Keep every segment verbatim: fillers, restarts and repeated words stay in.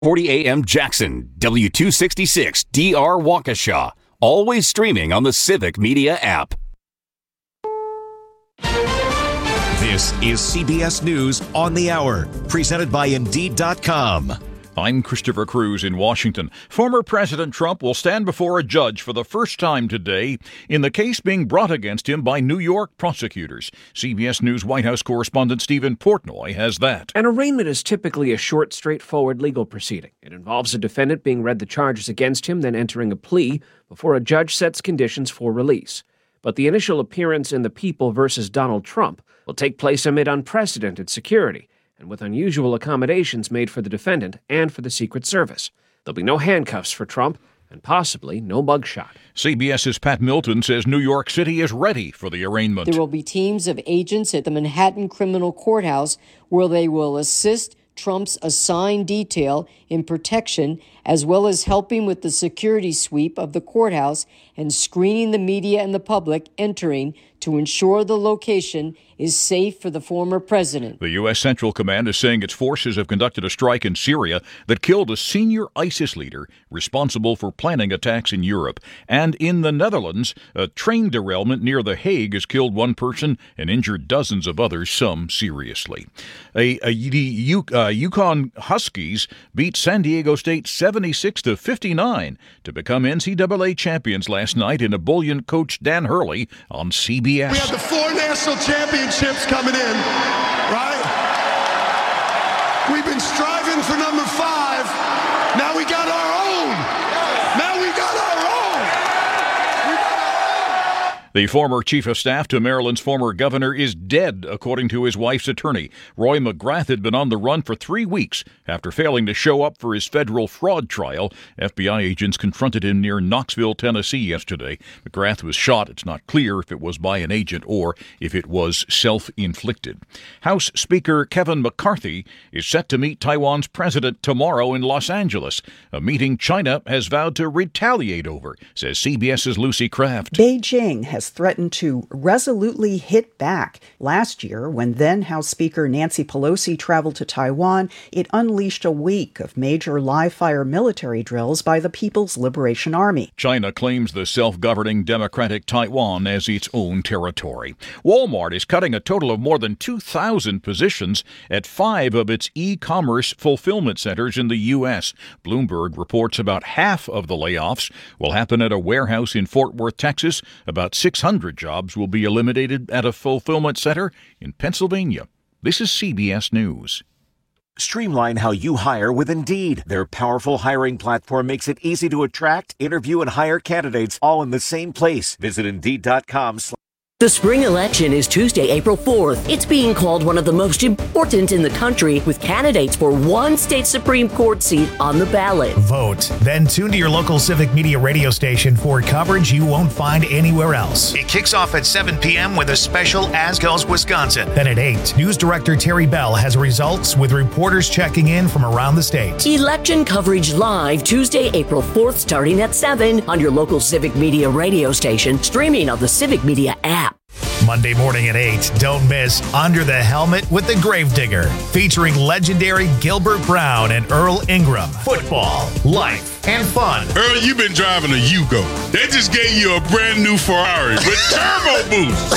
forty A M Jackson, W two sixty-six D R Waukesha. Always streaming on the Civic Media app. This is C B S News on the Hour, presented by Indeed dot com. I'm Christopher Cruz in Washington. Former President Trump will stand before a judge for the first time today in the case being brought against him by New York prosecutors. C B S News White House correspondent Stephen Portnoy has that. An arraignment is typically a short, straightforward legal proceeding. It involves a defendant being read the charges against him, then entering a plea before a judge sets conditions for release. But the initial appearance in The People versus Donald Trump will take place amid unprecedented security and with unusual accommodations made for the defendant and for the Secret Service. There'll be no handcuffs for Trump and possibly no mugshot. CBS's Pat Milton says New York City is ready for the arraignment. There will be teams of agents at the Manhattan Criminal Courthouse where they will assist Trump's assigned detail in protection, as well as helping with the security sweep of the courthouse and screening the media and the public entering to ensure the location is safe for the former president. The U S. Central Command is saying its forces have conducted a strike in Syria that killed a senior ISIS leader responsible for planning attacks in Europe. And in the Netherlands, a train derailment near The Hague has killed one person and injured dozens of others, some seriously. A, a, the uh, Yukon Huskies beat San Diego State seventy-six to fifty-nine to become N C double A champions last night in a bullion coach Dan Hurley on C B S. We have the four national championships coming in, right? We've been striving for number five. Now we got our own. Now we got our own. We got our own. The former chief of staff to Maryland's former governor is dead, according to his wife's attorney. Roy McGrath had been on the run for three weeks after failing to show up for his federal fraud trial. F B I agents confronted him near Knoxville, Tennessee yesterday. McGrath was shot. It's not clear if it was by an agent or if it was self-inflicted. House Speaker Kevin McCarthy is set to meet Taiwan's president tomorrow in Los Angeles, a meeting China has vowed to retaliate over, says CBS's Lucy Kraft. Beijing has threatened to resolutely hit back. Last year, when then House Speaker Nancy Pelosi traveled to Taiwan, it unleashed a week of major live-fire military drills by the People's Liberation Army. China claims the self-governing Democratic Taiwan as its own territory. Walmart is cutting a total of more than two thousand positions at five of its e-commerce fulfillment centers in the U S. Bloomberg reports about half of the layoffs will happen at a warehouse in Fort Worth, Texas. About six hundred jobs will be eliminated at a fulfillment center in Pennsylvania. This is C B S News. Streamline how you hire with Indeed. Their powerful hiring platform makes it easy to attract, interview, and hire candidates all in the same place. Visit Indeed dot com. The spring election is Tuesday, April fourth. It's being called one of the most important in the country, with candidates for one state Supreme Court seat on the ballot. Vote. Then tune to your local Civic Media radio station for coverage you won't find anywhere else. It kicks off at seven p.m. with a special As Goes Wisconsin. Then at eight, News Director Terry Bell has results with reporters checking in from around the state. Election coverage live Tuesday, April fourth, starting at seven on your local Civic Media radio station, streaming on the Civic Media app. Monday morning at eight, don't miss Under the Helmet with the Gravedigger, featuring legendary Gilbert Brown and Earl Ingram. Football, life, and fun. Earl, you've been driving a Yugo. They just gave you a brand new Ferrari with turbo boost.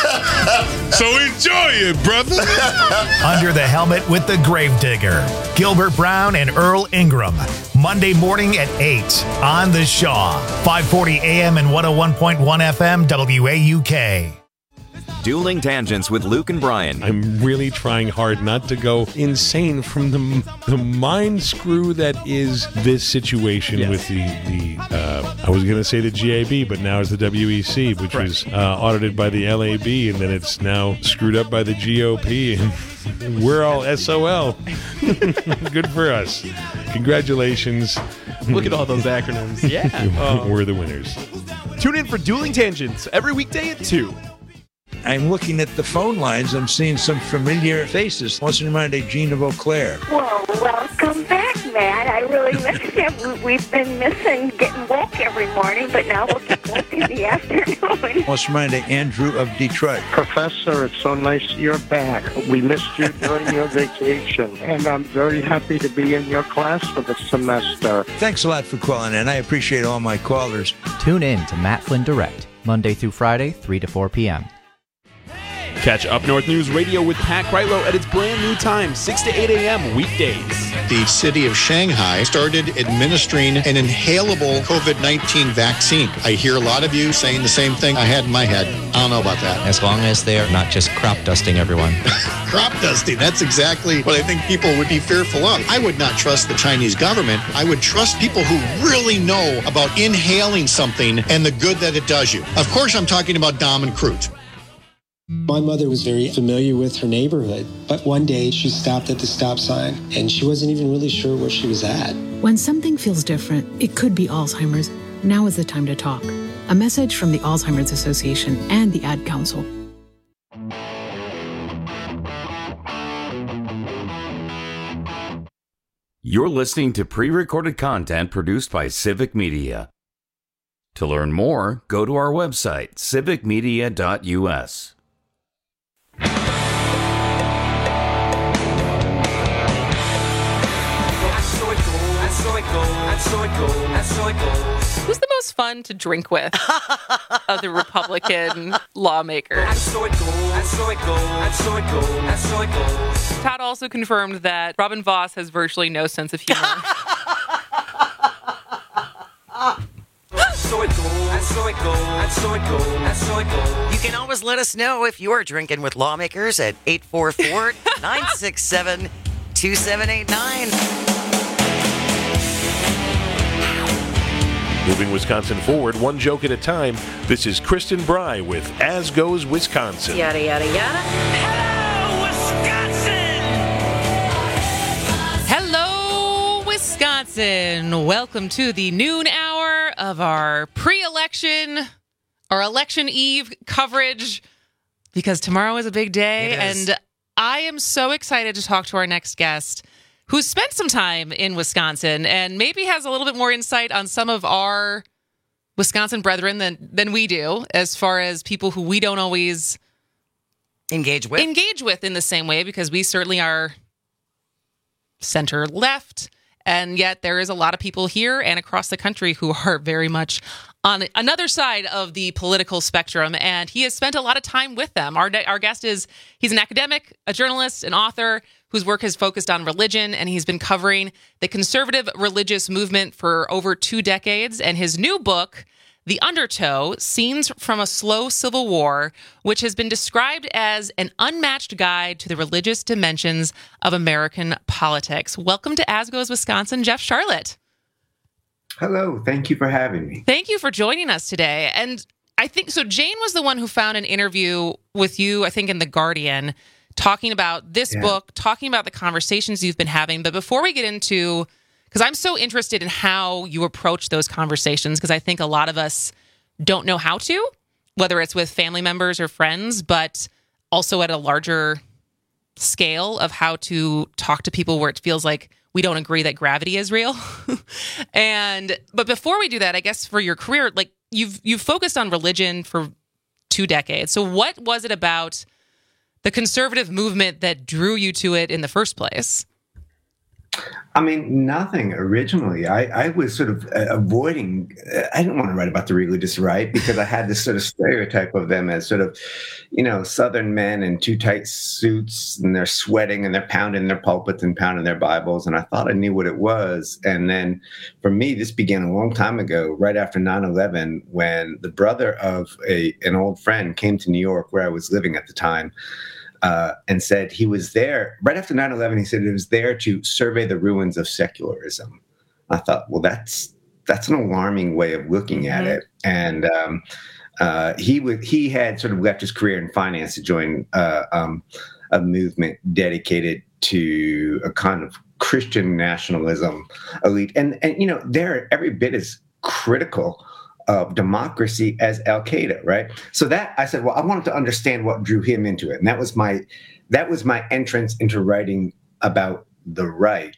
So enjoy it, brother. Under the Helmet with the Gravedigger, Gilbert Brown and Earl Ingram. Monday morning at eight on The Shaw, five forty a.m. and one oh one point one F M W A U K. Dueling Tangents with Luke and Brian. I'm really trying hard not to go insane from the the mind screw that is this situation yes. with the, the uh, I was going to say the G A B, but now it's the W E C, which right. was uh, audited by the L A B, and then it's now screwed up by the G O P, and we're all S O L. Good for us. Congratulations. Look at all those acronyms. Yeah. um, we're the winners. Tune in for Dueling Tangents every weekday at two. I'm looking at the phone lines. I'm seeing some familiar faces. What's in mind, Gina Vauclair? Well, welcome back, Matt. I really miss him. We've been missing getting woke every morning, but now we'll get woke in the afternoon. Let's remind Andrew of Detroit. Professor, it's so nice you're back. We missed you during your vacation, and I'm very happy to be in your class for the semester. Thanks a lot for calling in. I appreciate all my callers. Tune in to Matt Flynn Direct, Monday through Friday, three to four p.m. Catch Up North News Radio with Pat Kreitlow at its brand new time, six to eight a.m. weekdays. The city of Shanghai started administering an inhalable COVID nineteen vaccine. I hear a lot of you saying the same thing I had in my head. I don't know about that. As long as they're not just crop dusting everyone. Crop dusting, that's exactly what I think people would be fearful of. I would not trust the Chinese government. I would trust people who really know about inhaling something and the good that it does you. Of course, I'm talking about Dom and Crute. My mother was very familiar with her neighborhood, but one day she stopped at the stop sign and she wasn't even really sure where she was at. When something feels different, it could be Alzheimer's. Now is the time to talk. A message from the Alzheimer's Association and the Ad Council. You're listening to pre-recorded content produced by Civic Media. To learn more, go to our website, civic media dot u s. Who's the most fun to drink with of the Republican lawmakers? Todd also confirmed that Robin Vos has virtually no sense of humor. You can always let us know if you're drinking with lawmakers at eight four four, nine six seven, two seven eight nine. Moving Wisconsin forward, one joke at a time. This is Kristen Bry with As Goes Wisconsin. Yada, yada, yada. Hello, Wisconsin. Welcome to the noon hour of our pre-election, our election eve coverage, because tomorrow is a big day. And I am so excited to talk to our next guest, who's spent some time in Wisconsin and maybe has a little bit more insight on some of our Wisconsin brethren than, than we do, as far as people who we don't always engage with. Engage with in the same way, because we certainly are center left, and yet there is a lot of people here and across the country who are very much on another side of the political spectrum, and he has spent a lot of time with them. Our, our guest is, he's an academic, a journalist, an author, whose work has focused on religion, and he's been covering the conservative religious movement for over two decades. And his new book, The Undertow, Scenes from a Slow Civil War, which has been described as an unmatched guide to the religious dimensions of American politics. Welcome to As Goes Wisconsin, Jeff Sharlet. Hello, thank you for having me. Thank you for joining us today. And I think, so Jane was the one who found an interview with you, I think in The Guardian, talking about this yeah. book, talking about the conversations you've been having. But before we get into, because I'm so interested in how you approach those conversations, because I think a lot of us don't know how to, whether it's with family members or friends, but also at a larger scale of how to talk to people where it feels like we don't agree that gravity is real. and, but before we do that, I guess for your career, like you've, you've focused on religion for two decades. So what was it about the conservative movement that drew you to it in the first place? I mean, nothing originally. I, I was sort of uh, avoiding, uh, I didn't want to write about the religious right because I had this sort of stereotype of them as sort of, you know, Southern men in too tight suits, and they're sweating and they're pounding their pulpits and pounding their Bibles. And I thought I knew what it was. And then for me, this began a long time ago, right after nine eleven, when the brother of a an old friend came to New York, where I was living at the time. Uh, and said he was there right after nine eleven. He said he was there to survey the ruins of secularism. I thought, well, that's that's an alarming way of looking mm-hmm. at it. And um, uh, he would he had sort of left his career in finance to join uh, um, a movement dedicated to a kind of Christian nationalism elite. And and you know, they're every bit as critical of democracy as Al-Qaeda, right? So that I said, well, I wanted to understand what drew him into it. And that was my that was my entrance into writing about the right.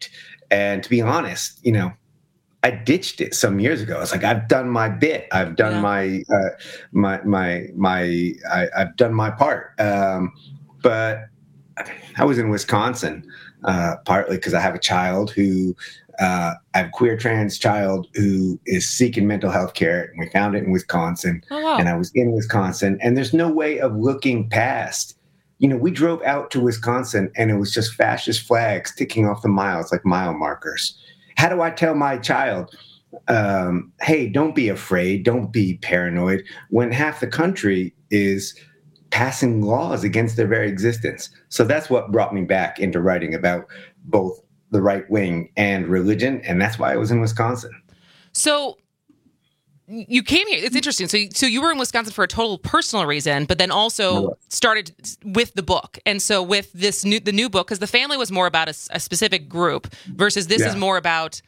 And to be honest, you know, I ditched it some years ago. It's like, I've done my bit. I've done yeah. my, uh, my, my, my, I, I've done my part. Um, but I was in Wisconsin, uh, partly because I have a child who, uh, I have a queer trans child who is seeking mental health care. And we found it in Wisconsin. Oh, wow. And I was in Wisconsin, and there's no way of looking past. You know, we drove out to Wisconsin and it was just fascist flags ticking off the miles like mile markers. How do I tell my child, um, hey, don't be afraid, don't be paranoid, when half the country is passing laws against their very existence? So that's what brought me back into writing about both the right wing and religion, and that's why I was in Wisconsin. So you came here. It's interesting. So, so you were in Wisconsin for a total personal reason, but then also started with the book. And so with this new, the new book, because the family was more about a, a specific group versus this yeah. is more about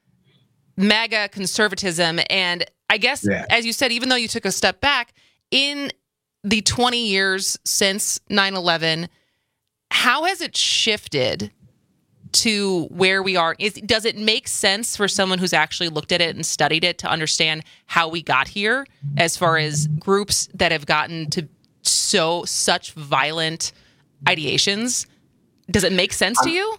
MAGA conservatism. And I guess, yeah. as you said, even though you took a step back in the twenty years since nine eleven, how has it shifted to where we are? Is, does it make sense for someone who's actually looked at it and studied it to understand how we got here, as far as groups that have gotten to so such violent ideations? Does it make sense to you?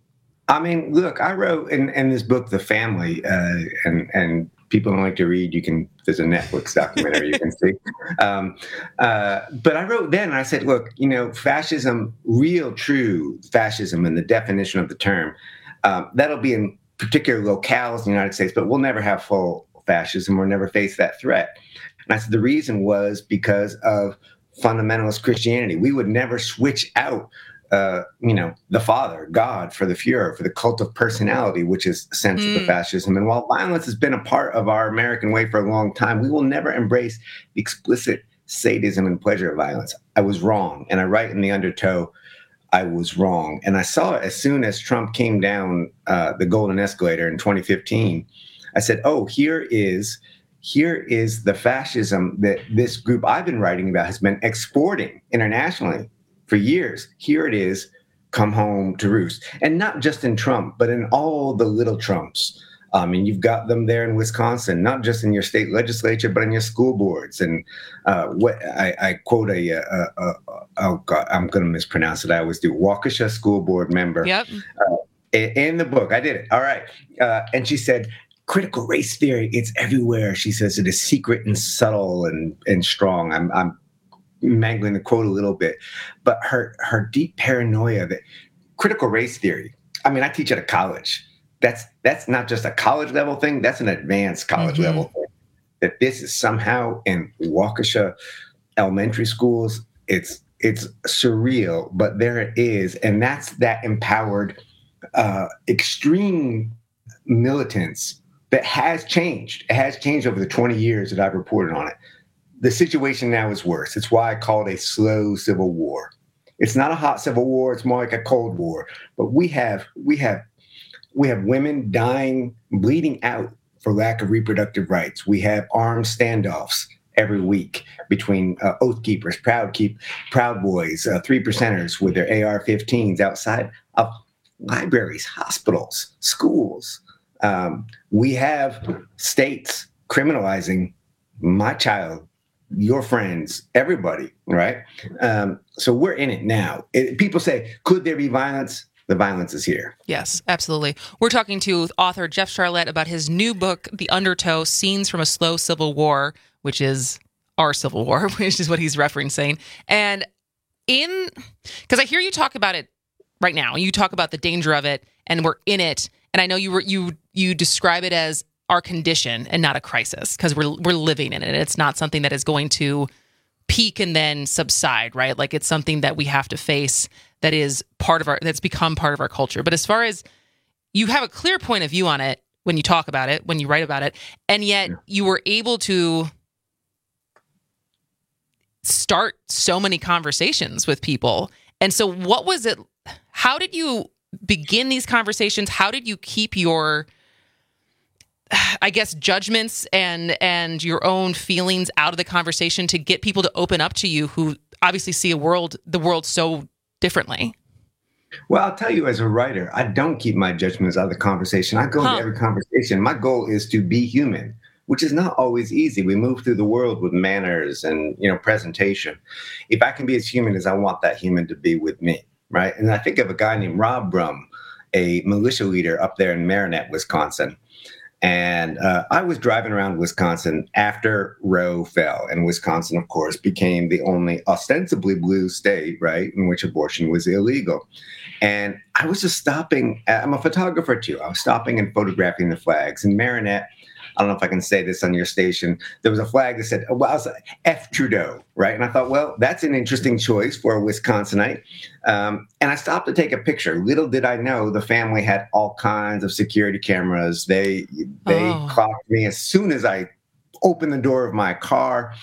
I mean, look, I wrote in, in this book, The Family, uh, and and people don't like to read. You can, there's a Netflix documentary you can see. Um, uh, but I wrote then, and I said, look, you know, fascism, real, true fascism in the definition of the term, um, that'll be in particular locales in the United States, but we'll never have full fascism. We'll never face that threat. And I said the reason was because of fundamentalist Christianity. We would never switch out Uh, you know, the Father, God, for the Fuhrer, for the cult of personality, which is central mm. to fascism. And while violence has been a part of our American way for a long time, we will never embrace the explicit sadism and pleasure of violence. I was wrong. And I write in the undertow, I was wrong. And I saw it as soon as Trump came down uh, the golden escalator in twenty fifteen. I said, oh, here is, here is the fascism that this group I've been writing about has been exporting internationally for years. Here it is, come home to roost. And not just in Trump, but in all the little Trumps. Um, and you've got them there in Wisconsin, not just in your state legislature, but in your school boards. And uh, what I, I quote a, a, a, a, oh God, I'm going to mispronounce it. I always do. Waukesha school board member. Yep. Uh, in, in the book, I did it. All right. Uh, and she said, critical race theory, it's everywhere. She says it is secret and subtle and, and strong. I'm, I'm mangling the quote a little bit, but her her deep paranoia that critical race theory, I mean, I teach at a college. That's that's not just a college level thing. That's an advanced college mm-hmm. level thing. That this is somehow in Waukesha elementary schools. It's it's surreal, but there it is. And that's that empowered uh, extreme militance that has changed. It has changed over the twenty years that I've reported on it. The situation now is worse. It's why I call it a slow civil war. It's not a hot civil war. It's more like a cold war. But we have we have we have women dying, bleeding out for lack of reproductive rights. We have armed standoffs every week between uh, Oath Keepers, Proud Keep, Proud Boys, uh, Three Percenters with their A R fifteens outside of libraries, hospitals, schools. Um, we have states criminalizing my child, your friends, everybody, right? Um, so we're in it now. It, people say, could there be violence? The violence is here. Yes, absolutely. We're talking to author Jeff Sharlet about his new book, The Undertow, Scenes from a Slow Civil War, which is our Civil War, which is what he's referencing. And in, because I hear you talk about it right now, you talk about the danger of it, and we're in it. And I know you were, you you describe it as our condition and not a crisis, because we're we're living in it. It's not something that is going to peak and then subside, right? Like it's something that we have to face, that is part of our, that's become part of our culture. But as far as, you have a clear point of view on it when you talk about it, when you write about it, and yet you were able to start so many conversations with people. And so what was it, how did you begin these conversations? How did you keep your, I guess, judgments and and your own feelings out of the conversation to get people to open up to you who obviously see a world, the world so differently? Well, I'll tell you, as a writer, I don't keep my judgments out of the conversation. I go huh. into every conversation. My goal is to be human, which is not always easy. We move through the world with manners and, you know, presentation. If I can be as human as I want that human to be with me, right? And I think of a guy named Rob Brum, a militia leader up there in Marinette, Wisconsin. And uh, I was driving around Wisconsin after Roe fell. And Wisconsin, of course, became the only ostensibly blue state, right, in which abortion was illegal. And I was just stopping. I'm a photographer, too. I was stopping and photographing the flags. In Marinette, I don't know if I can say this on your station, there was a flag that said, well, I was like, F Trudeau, right? And I thought, well, that's an interesting choice for a Wisconsinite. Um, and I stopped to take a picture. Little did I know the family had all kinds of security cameras. They they oh. clocked me as soon as I opened the door of my car.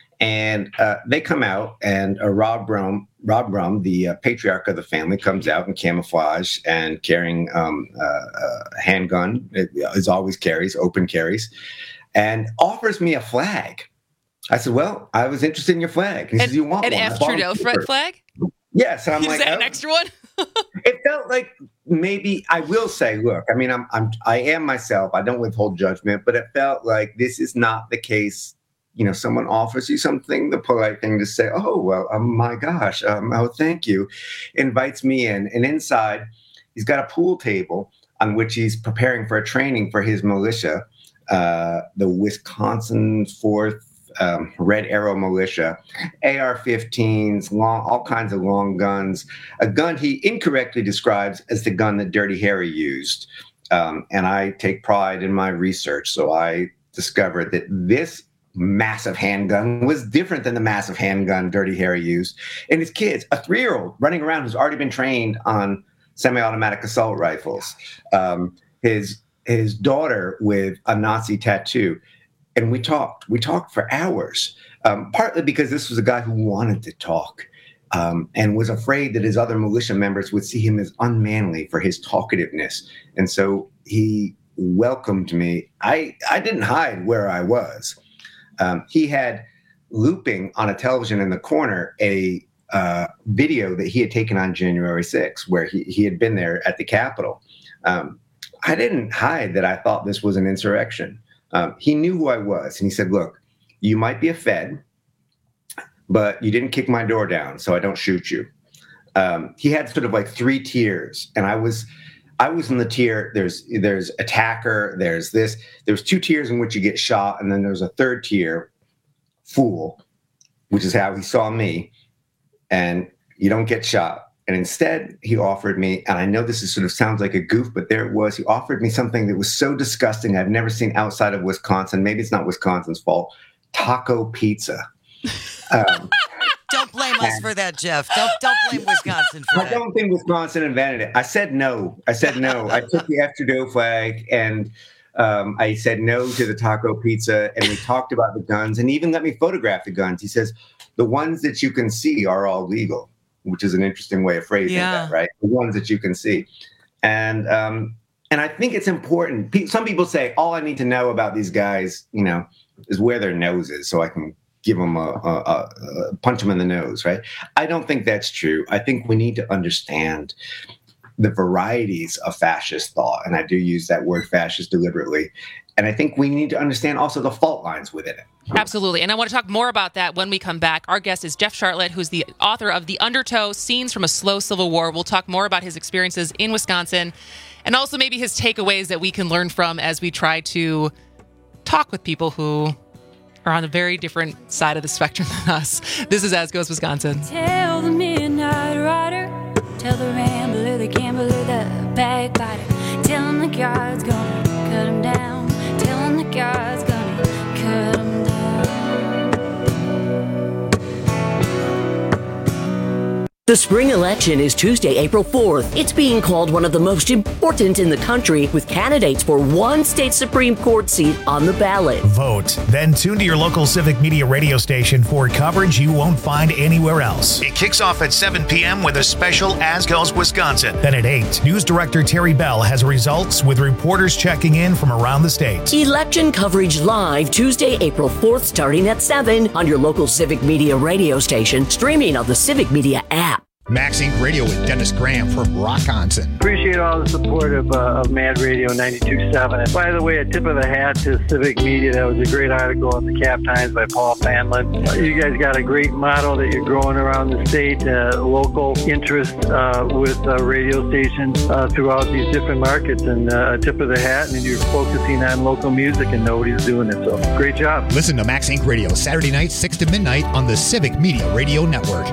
And uh, they come out, and uh, Rob Brum, Rob Brum, the uh, patriarch of the family, comes out in camouflage and carrying um, uh, a handgun, it, as always carries, open carries, and offers me a flag. I said, well, I was interested in your flag. He an, says, you want an one? An F Trudeau flag? Yes. And I'm Is like, that oh. an extra one? It felt like maybe, I will say, look, I mean, I'm, I'm, I am myself. I don't withhold judgment, but it felt like this is not the case. You know, someone offers you something, the polite thing to say, oh, well, oh my gosh, um, oh, thank you, invites me in. And inside, he's got a pool table on which he's preparing for a training for his militia, uh, the Wisconsin fourth um, Red Arrow Militia, A R fifteens, long, all kinds of long guns, a gun he incorrectly describes as the gun that Dirty Harry used. Um, and I take pride in my research. So I discovered that this massive handgun was different than the massive handgun Dirty Harry used. And his kids, a three-year-old running around who's already been trained on semi-automatic assault rifles, um, his his daughter with a Nazi tattoo. And we talked. We talked for hours, um, partly because this was a guy who wanted to talk um, and was afraid that his other militia members would see him as unmanly for his talkativeness. And so he welcomed me. I, I didn't hide where I was. Um, he had looping on a television in the corner a uh, video that he had taken on January sixth, where he, he had been there at the Capitol. Um, I didn't hide that I thought this was an insurrection. Um, he knew who I was, and he said, look, you might be a Fed, but you didn't kick my door down, so I don't shoot you. Um, he had sort of like three tiers, and I was I was in the tier, there's there's attacker, there's this, there's two tiers in which you get shot, and then there's a third tier, fool, which is how he saw me, and you don't get shot. And instead, he offered me, and I know this is sort of sounds like a goof, but there it was, he offered me something that was so disgusting I've never seen outside of Wisconsin. Maybe it's not Wisconsin's fault. Taco pizza. Um, Don't blame us for that, Jeff. Don't don't blame Wisconsin for that. I don't think Wisconsin invented it. I said no. I said no. I took the F Trudeau flag, and um, I said no to the taco pizza, and we talked about the guns, and he even let me photograph the guns. He says, the ones that you can see are all legal, which is an interesting way of phrasing yeah. that, right? The ones that you can see. And um, and I think it's important. Pe- some people say, all I need to know about these guys, you know, is where their nose is so I can give them a, a, a, a punch them in the nose, right? I don't think that's true. I think we need to understand the varieties of fascist thought. And I do use that word fascist deliberately. And I think we need to understand also the fault lines within it. Absolutely. And I want to talk more about that when we come back. Our guest is Jeff Sharlet, who's the author of The Undertow, Scenes from a Slow Civil War. We'll talk more about his experiences in Wisconsin and also maybe his takeaways that we can learn from as we try to talk with people who are on a very different side of the spectrum than us. This is As Goes Wisconsin. Tell the midnight rider, tell the rambler, the gambler, the backbiter, tell him the God's gonna cut him down, tell him the God's gonna cut him down. The spring election is Tuesday, April fourth. It's being called one of the most important in the country, with candidates for one state Supreme Court seat on the ballot. Vote. Then tune to your local Civic Media radio station for coverage you won't find anywhere else. It kicks off at seven p.m. with a special As Goes Wisconsin. Then at eight, News Director Terry Bell has results with reporters checking in from around the state. Election coverage live Tuesday, April fourth, starting at seven on your local Civic Media radio station, streaming on the Civic Media app. Max Inc Radio with Dennis Graham from Rockonson. Appreciate all the support of, uh, of Mad Radio ninety-two point seven. And by the way, a tip of the hat to Civic Media. That was a great article in the Cap Times by Paul Fanlin. Uh, you guys got a great model that you're growing around the state, uh, local interest uh, with uh, radio stations uh, throughout these different markets. And uh, a tip of the hat, and you're focusing on local music, and nobody's doing it. So great job. Listen to Max Inc Radio Saturday nights, six to midnight on the Civic Media Radio Network.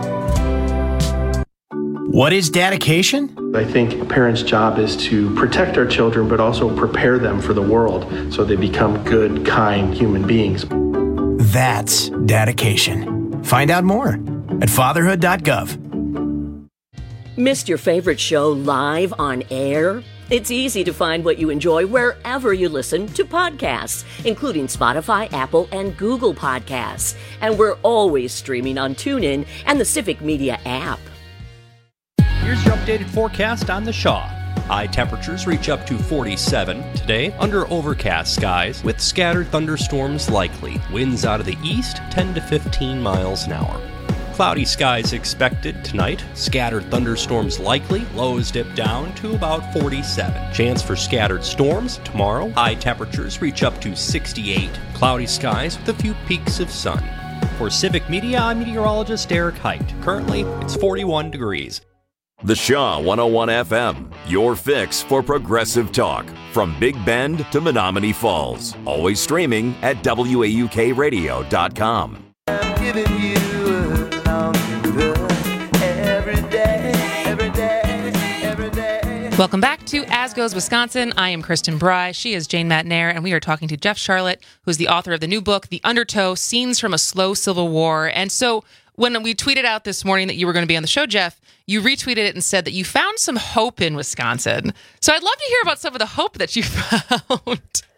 What is dedication? I think a parent's job is to protect our children, but also prepare them for the world so they become good, kind human beings. That's dedication. Find out more at fatherhood dot gov. Missed your favorite show live on air? It's easy to find what you enjoy wherever you listen to podcasts, including Spotify, Apple, and Google Podcasts. And we're always streaming on TuneIn and the Civic Media app. Here's your updated forecast on the Shaw. High temperatures reach up to forty-seven today under overcast skies with scattered thunderstorms likely. Winds out of the east ten to fifteen miles an hour. Cloudy skies expected tonight. Scattered thunderstorms likely. Lows dip down to about forty-seven. Chance for scattered storms tomorrow. High temperatures reach up to sixty-eight. Cloudy skies with a few peaks of sun. For Civic Media, I'm meteorologist Eric Height. Currently, it's forty-one degrees. The Shaw one oh one F M, your fix for progressive talk. From Big Bend to Menominee Falls. Always streaming at W A U K radio dot com. I'm giving you a long look every day, every day, every day. Welcome back to As Goes Wisconsin. I am Kristen Bry. She is Jane Matnair, and we are talking to Jeff Charlotte, who's the author of the new book, The Undertow, Scenes from a Slow Civil War. And so when we tweeted out this morning that you were going to be on the show, Jeff, you retweeted it and said that you found some hope in Wisconsin. So I'd love to hear about some of the hope that you found.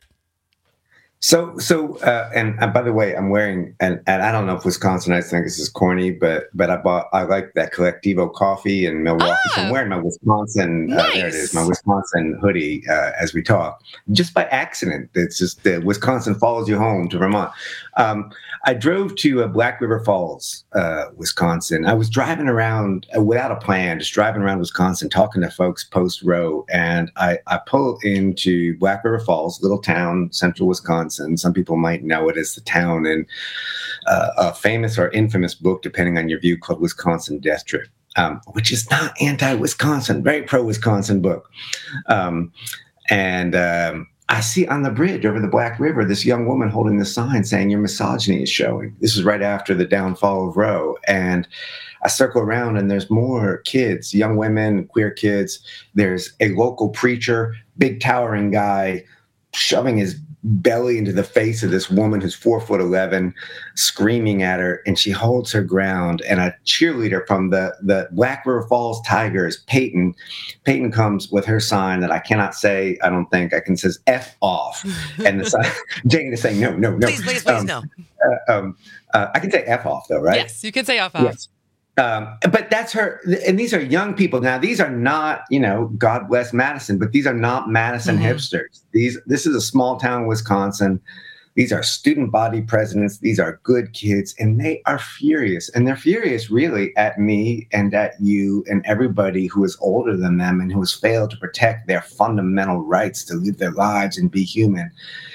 So, so, uh, and, and by the way, I'm wearing, and, and I don't know if Wisconsinites think this is corny, but but I bought, I like that Collectivo coffee in Milwaukee. Ah, so I'm wearing my Wisconsin, nice. uh, there it is, my Wisconsin hoodie uh, as we talk, just by accident. It's just uh, Wisconsin follows you home to Vermont. Um, I drove to uh, Black River Falls, uh, Wisconsin. I was driving around uh, without a plan, just driving around Wisconsin, talking to folks post row, and I, I pull into Black River Falls, little town, central Wisconsin. Some people might know it as the town in uh, a famous or infamous book, depending on your view, called Wisconsin Death Trip, um, which is not anti-Wisconsin, very pro-Wisconsin book. Um, and um, I see on the bridge over the Black River this young woman holding the sign saying your misogyny is showing. This is right after the downfall of Roe. And I circle around and there's more kids, young women, queer kids. There's a local preacher, big towering guy, shoving his belly into the face of this woman who's four foot eleven, screaming at her, and she holds her ground. And a cheerleader from the the Black River Falls Tigers, Peyton, Peyton comes with her sign that I cannot say. I don't think I can. Says "F off," and the sign, Jane is saying no, no, no. Please, please, please, um, no. Uh, um, uh, I can say "F off" though, right? Yes, you can say "F off." Yes. Um, but that's her, and these are young people. Now, these are not, you know, God bless Madison, but these are not Madison mm-hmm. hipsters. These, this is a small town, Wisconsin. These are student body presidents. These are good kids, and they are furious. And they're furious, really, at me and at you and everybody who is older than them and who has failed to protect their fundamental rights to live their lives and be human.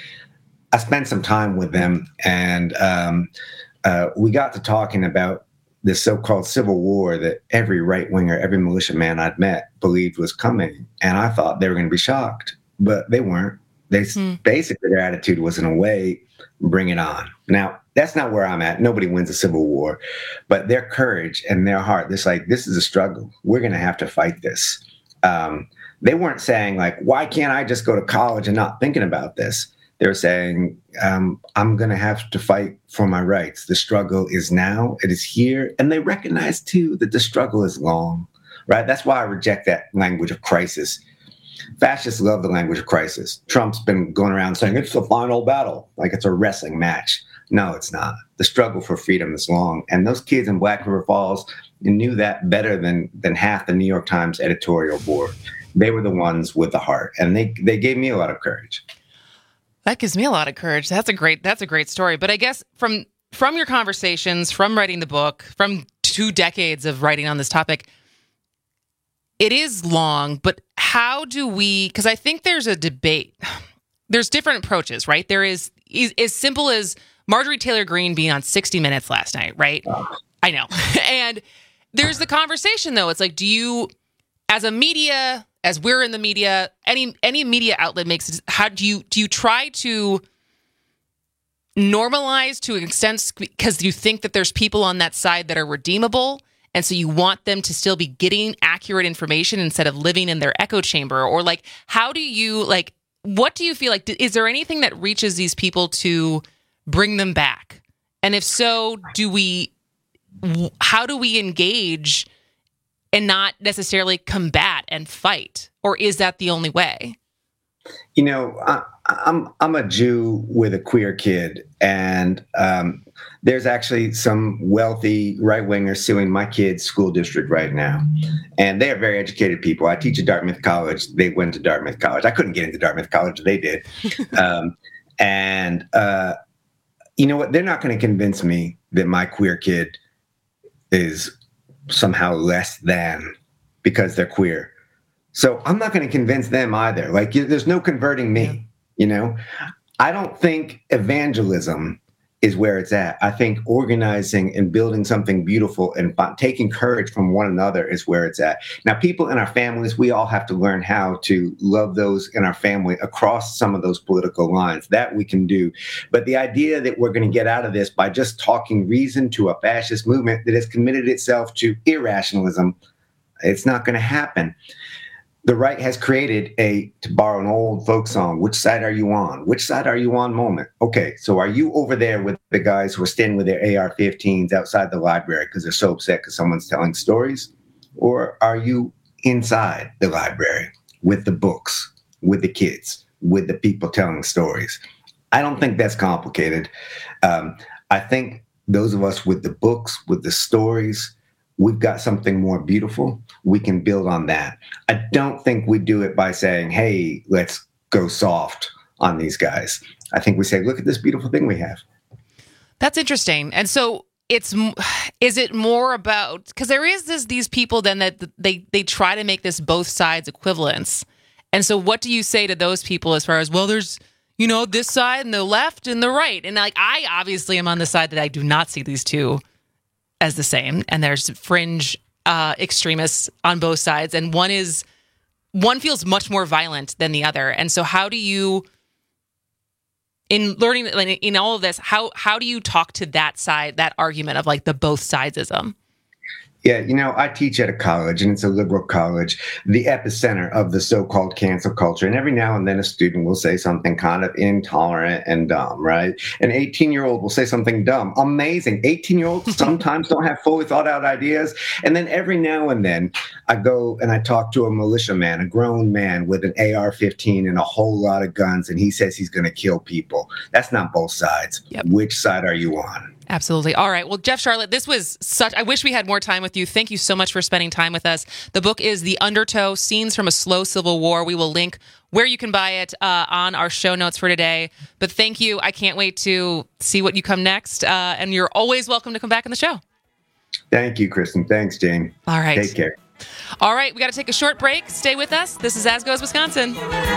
I spent some time with them, and um, uh, we got to talking about this so-called civil war that every right-winger, every militiaman I'd met believed was coming. And I thought they were going to be shocked, but they weren't. They hmm. Basically, their attitude was, in a way, bring it on. Now, that's not where I'm at. Nobody wins a civil war. But their courage and their heart, this like, this is a struggle. We're going to have to fight this. Um, they weren't saying, like, why can't I just go to college and not thinking about this? They were saying, um, I'm going to have to fight for my rights. The struggle is now. It is here. And they recognize, too, that the struggle is long, right? That's why I reject that language of crisis. Fascists love the language of crisis. Trump's been going around saying it's the final battle, like it's a wrestling match. No, it's not. The struggle for freedom is long. And those kids in Black River Falls knew that better than, than half the New York Times editorial board. They were the ones with the heart. And they, they gave me a lot of courage. That gives me a lot of courage. That's a great that's a great story. But I guess from from your conversations, from writing the book, from two decades of writing on this topic, it is long, but how do we, because I think there's a debate. There's different approaches, right? There is, is as simple as Marjorie Taylor Greene being on sixty minutes last night, right? Oh. I know. And there's the conversation, though. It's like, do you, as a media, as we're in the media, any any media outlet makes it, how do you, do you try to normalize to an extent because you think that there's people on that side that are redeemable, and so you want them to still be getting accurate information instead of living in their echo chamber? Or like, how do you, like, what do you feel like, is there anything that reaches these people to bring them back? And if so, do we, how do we engage and not necessarily combat and fight? Or is that the only way? You know, I, I'm I'm a Jew with a queer kid, and um, there's actually some wealthy right-wingers suing my kid's school district right now. And they are very educated people. I teach at Dartmouth College. They went to Dartmouth College. I couldn't get into Dartmouth College. They did. um, and uh, you know what? They're not going to convince me that my queer kid is somehow less than because they're queer. So I'm not going to convince them either. Like, there's no converting me, you know? I don't think evangelism is where it's at. I think organizing and building something beautiful and taking courage from one another is where it's at. Now, people in our families, we all have to learn how to love those in our family across some of those political lines. That we can do. But the idea that we're going to get out of this by just talking reason to a fascist movement that has committed itself to irrationalism, it's not going to happen. The right has created a, to borrow an old folk song, which side are you on? Which side are you on moment? Okay, so are you over there with the guys who are standing with their A R fifteens outside the library because they're so upset because someone's telling stories? Or are you inside the library with the books, with the kids, with the people telling stories? I don't think that's complicated. Um, I think those of us with the books, with the stories, we've got something more beautiful. We can build on that. I don't think we do it by saying, hey, let's go soft on these guys. I think we say, look at this beautiful thing we have. That's interesting. And so it's, is it more about, because there is this, these people then that they, they try to make this both sides equivalence. And so what do you say to those people as far as, well, there's, you know, this side and the left and the right. And like, I obviously am on the side that I do not see these two as the same, and there's fringe uh, extremists on both sides, and one is one feels much more violent than the other. And so, how do you, in learning in all of this, how how do you talk to that side, that argument of like the both sidesism? Yeah, you know, I teach at a college, and it's a liberal college, the epicenter of the so-called cancel culture. And every now and then a student will say something kind of intolerant and dumb, right? An eighteen-year-old will say something dumb. Amazing. eighteen-year-olds sometimes don't have fully thought-out ideas. And then every now and then I go and I talk to a militiaman, a grown man with an A R fifteen and a whole lot of guns, and he says he's going to kill people. That's not both sides. Yep. Which side are you on? Absolutely. All right. Well, Jeff Sharlet, this was such, I wish we had more time with you. Thank you so much for spending time with us. The book is The Undertow, Scenes from a Slow Civil War. We will link where you can buy it uh, on our show notes for today. But thank you. I can't wait to see what you come next. Uh, and you're always welcome to come back on the show. Thank you, Kristen. Thanks, Jane. All right. Take care. All right. We got to take a short break. Stay with us. This is As Goes Wisconsin.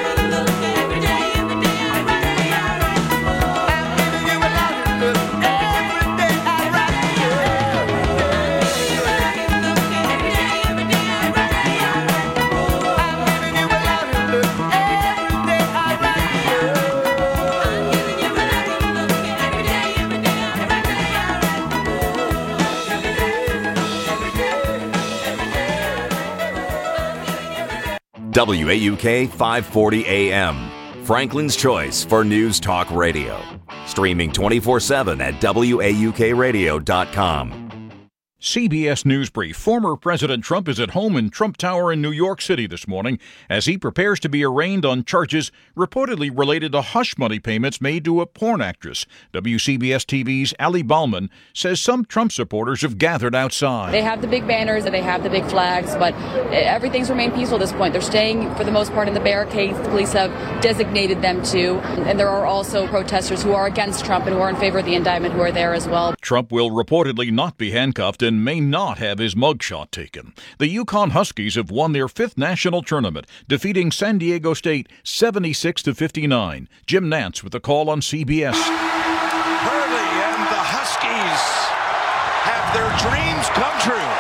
W A U K five forty A M, Franklin's choice for News Talk Radio. Streaming twenty-four seven at W A U K radio dot com. C B S News Brief. Former President Trump is at home in Trump Tower in New York City this morning as he prepares to be arraigned on charges reportedly related to hush money payments made to a porn actress. W C B S T V's Ali Ballman says some Trump supporters have gathered outside. They have the big banners and they have the big flags, but everything's remained peaceful at this point. They're staying, for the most part, in the barricades the police have designated them to. And there are also protesters who are against Trump and who are in favor of the indictment who are there as well. Trump will reportedly not be handcuffed in Wisconsin may not have his mugshot taken. The Yukon Huskies have won their fifth national tournament, defeating San Diego State seventy-six to fifty-nine. Jim Nantz with the call on C B S. Hurley and the Huskies have their dreams come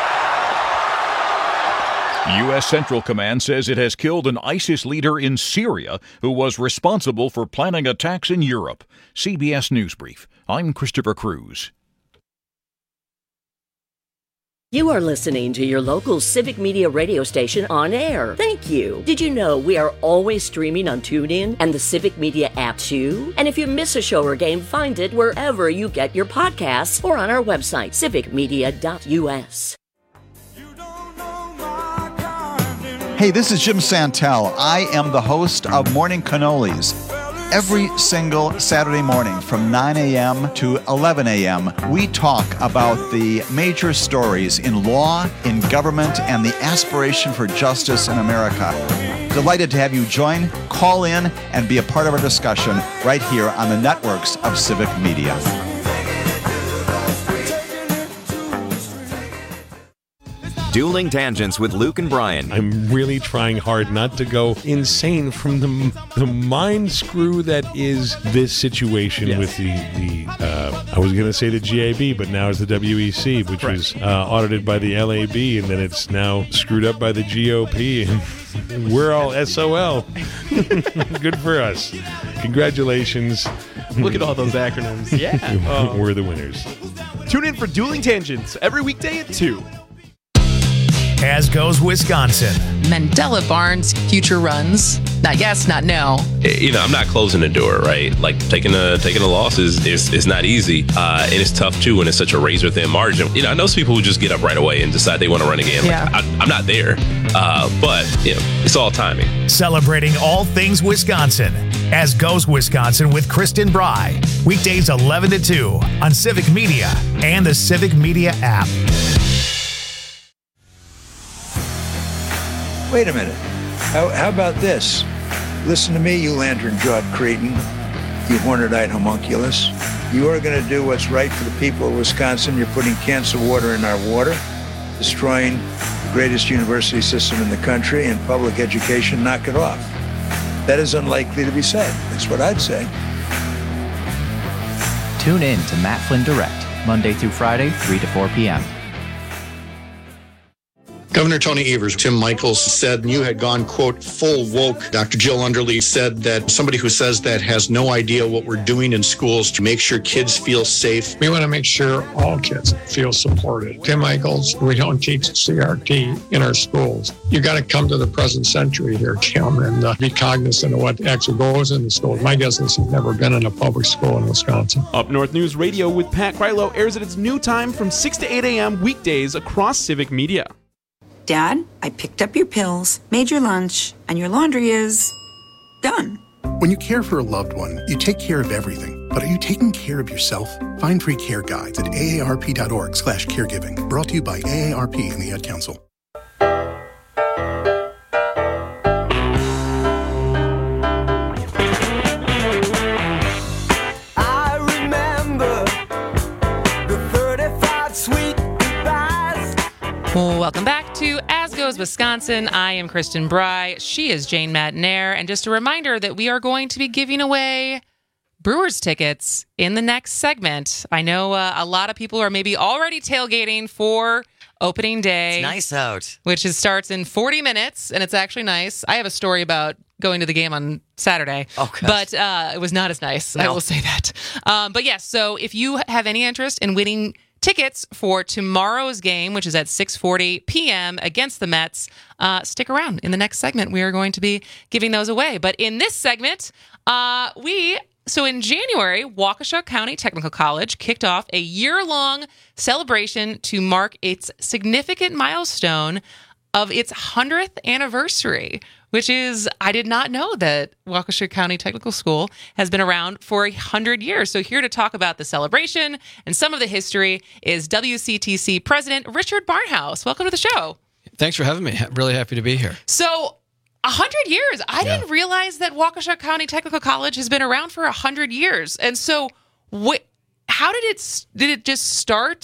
true. U S Central Command says it has killed an ISIS leader in Syria who was responsible for planning attacks in Europe. C B S News Brief. I'm Christopher Cruz. You are listening to your local Civic Media radio station on air. Thank you. Did you know we are always streaming on TuneIn and the Civic Media app too? And if you miss a show or game, find it wherever you get your podcasts or on our website, civic media dot u s. Hey, this is Jim Santel. I am the host of Morning Cannolis. Every single Saturday morning from nine a.m. to eleven a.m., we talk about the major stories in law, in government, and the aspiration for justice in America. Delighted to have you join, call in, and be a part of our discussion right here on the networks of Civic Media. Dueling Tangents with Luke and Brian. I'm really trying hard not to go insane from the the mind screw that is this situation yes. with the, the uh, I was going to say the G A B, but now it's the W E C, which right. was uh, audited by the L A B, and then it's now screwed up by the G O P, and we're all S O L. Good for us. Congratulations. Look at all those acronyms. Yeah. Um, we're the winners. Tune in for Dueling Tangents every weekday at two. As goes Wisconsin. Mandela Barnes future runs. Not yes, not no. You know, I'm not closing the door, right? Like taking a taking a loss is is, is not easy, uh, and it's tough too when it's such a razor thin margin. You know, I know some people who just get up right away and decide they want to run again. Yeah. Like, I, I'm not there, uh, but you know, it's all timing. Celebrating all things Wisconsin. As goes Wisconsin with Kristen Bry. Weekdays eleven to two on Civic Media and the Civic Media app. Wait a minute. How, how about this? Listen to me, you lantern-jawed cretin, you horned-eyed homunculus. You are going to do what's right for the people of Wisconsin. You're putting cancer water in our water, destroying the greatest university system in the country, and public education. Knock it off. That is unlikely to be said. That's what I'd say. Tune in to Matt Flynn Direct, Monday through Friday, three to four p.m. Governor Tony Evers, Tim Michaels said you had gone, quote, full woke. Doctor Jill Underly said that somebody who says that has no idea what we're doing in schools to make sure kids feel safe. We want to make sure all kids feel supported. Tim Michaels, we don't teach C R T in our schools. You got to come to the present century here, Tim, and uh, be cognizant of what actually goes in the schools. My guess is you've never been in a public school in Wisconsin. Up North News Radio with Pat Krylo airs at its new time from six to eight a.m. weekdays across Civic Media. Dad, I picked up your pills, made your lunch, and your laundry is done. When you care for a loved one, you take care of everything. But are you taking care of yourself? Find free care guides at A A R P dot org slash caregiving. Brought to you by A A R P and the Ad Council. Welcome back to As Goes Wisconsin. I am Kristen Bry. She is Jane Matinaire. And just a reminder that we are going to be giving away Brewers tickets in the next segment. I know uh, a lot of people are maybe already tailgating for opening day. It's nice out. Which is, starts in forty minutes, and it's actually nice. I have a story about going to the game on Saturday, oh, but uh, it was not as nice. No. I will say that. Um, but yes, so if you have any interest in winning tickets for tomorrow's game, which is at six forty p.m. against the Mets, uh, stick around. In the next segment, we are going to be giving those away. But in this segment, uh, we... So in January, Waukesha County Technical College kicked off a year-long celebration to mark its significant milestone of its hundredth anniversary, which is, I did not know that Waukesha County Technical School has been around for one hundred years. So here to talk about the celebration and some of the history is W C T C President Richard Barnhouse. Welcome to the show. Thanks for having me. Really happy to be here. So... A hundred years. I yeah. didn't realize that Waukesha County Technical College has been around for a hundred years. And so, what? How did it? Did it just start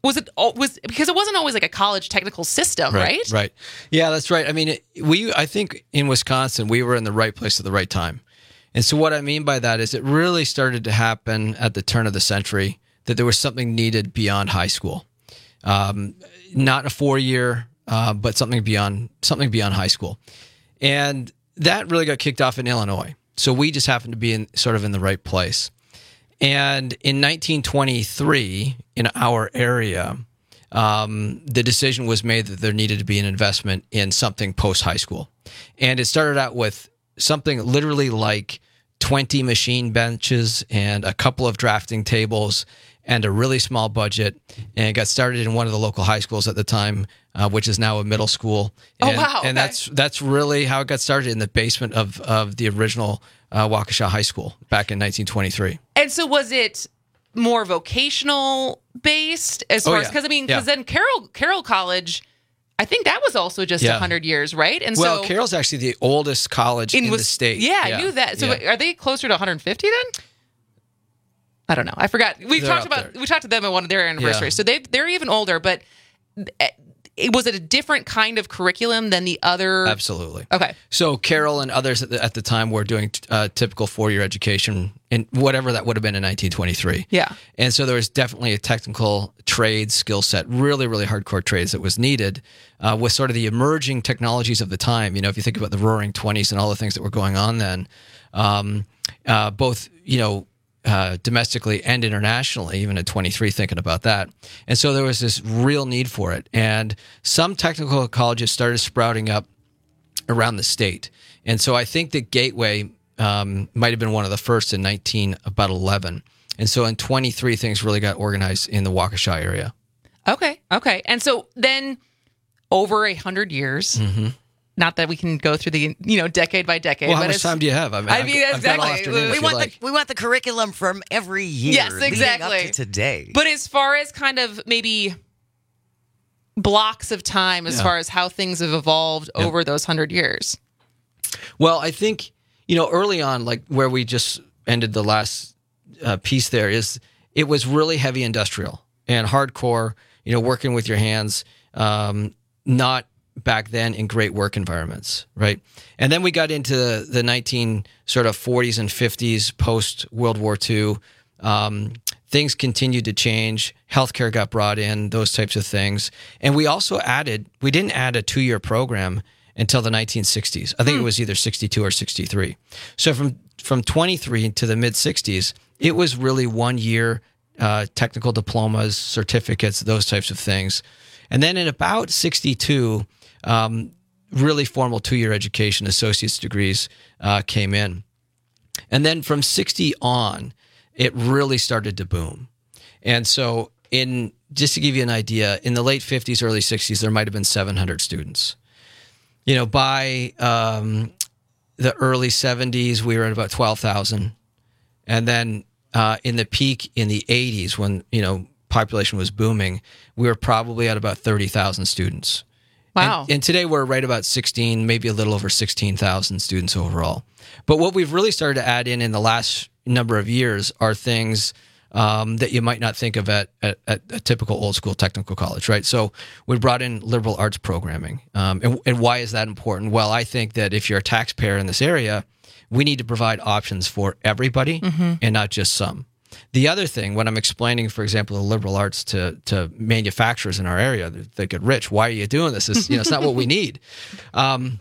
Was it was because it wasn't always like a college technical system, right? Right. right. Yeah, that's right. I mean, it, we I think in Wisconsin we were in the right place at the right time. And so what I mean by that is it really started to happen at the turn of the century that there was something needed beyond high school. Um, not a four-year, uh, but something beyond something beyond high school. And that really got kicked off in Illinois. So we just happened to be in sort of in the right place. And in nineteen twenty-three, in our area, um, the decision was made that there needed to be an investment in something post-high school. And it started out with something literally like twenty machine benches and a couple of drafting tables and a really small budget. And it got started in one of the local high schools at the time, uh, which is now a middle school. Oh, and, wow. And okay. that's that's really how it got started, in the basement of, of the original uh, Waukesha High School back in nineteen twenty-three. And so was it more vocational based as far Oh, as, yeah. because I mean, because Yeah. then Carroll, Carroll College, I think that was also just Yeah. one hundred years, right? And well, so Carroll's actually the oldest college in, was- the state. Yeah, I knew that. So yeah. are they closer to one hundred fifty then? I don't know. I forgot. We They're talked up about there. we talked to them at one of their anniversaries. Yeah. So they they're even older, but it was it a different kind of curriculum than the other? Absolutely. Okay. So Carroll and others at the, at the time were doing uh, typical four-year education in whatever that would have been in nineteen twenty-three. Yeah. And so there was definitely a technical trade skill set, really, really hardcore trades that was needed uh, with sort of the emerging technologies of the time. You know, if you think about the Roaring Twenties and all the things that were going on then, um, uh, both, you know, Uh, domestically and internationally, even at twenty-three, thinking about that. And so there was this real need for it. And some technical colleges started sprouting up around the state. And so I think that Gateway um, might have been one of the first in nineteen about eleven. And so in twenty-three, things really got organized in the Waukesha area. Okay. Okay. And so then over a hundred years, Mm-hmm. not that we can go through the, you know, decade by decade. Well, how but much it's- time do you have? I mean, I I've- mean, I've got all exactly. afternoon if We you want like. the we want the curriculum from every year. Yes, leading exactly. up to today. But as far as kind of maybe blocks of time, as Yeah. far as how things have evolved Yep. over those hundred years. Well, I think, you know, early on, like where we just ended the last uh, piece there, is it was really heavy industrial and hardcore, you know, working with your hands, um, not back then in great work environments, right? And then we got into the nineteen sort of forties and fifties, post World War Two. Um, things continued to change. Healthcare got brought in, those types of things. And we also added, we didn't add a two-year program until the nineteen sixties. I think it was either sixty-two or sixty-three. So from, from twenty-three to the mid-sixties, it was really one-year uh, technical diplomas, certificates, those types of things. And then in about sixty-two, um, really formal two-year education, associate's degrees uh, came in. And then from sixty on, it really started to boom. And so in just to give you an idea, in the late fifties, early sixties, there might have been seven hundred students. You know, by um, the early seventies, we were at about twelve thousand. And then uh, in the peak in the eighties, when, you know, population was booming, we were probably at about thirty thousand students. Wow. And, and today we're right about sixteen, maybe a little over sixteen thousand students overall. But what we've really started to add in in the last number of years are things um, that you might not think of at, at, at a typical old school technical college, right? So we brought in liberal arts programming. Um, and, and why is that important? Well, I think that if you're a taxpayer in this area, we need to provide options for everybody Mm-hmm. and not just some. The other thing, when I'm explaining, for example, the liberal arts to to manufacturers in our area, they, they get rich. Why are you doing this? It's, you know, it's not what we need. Um,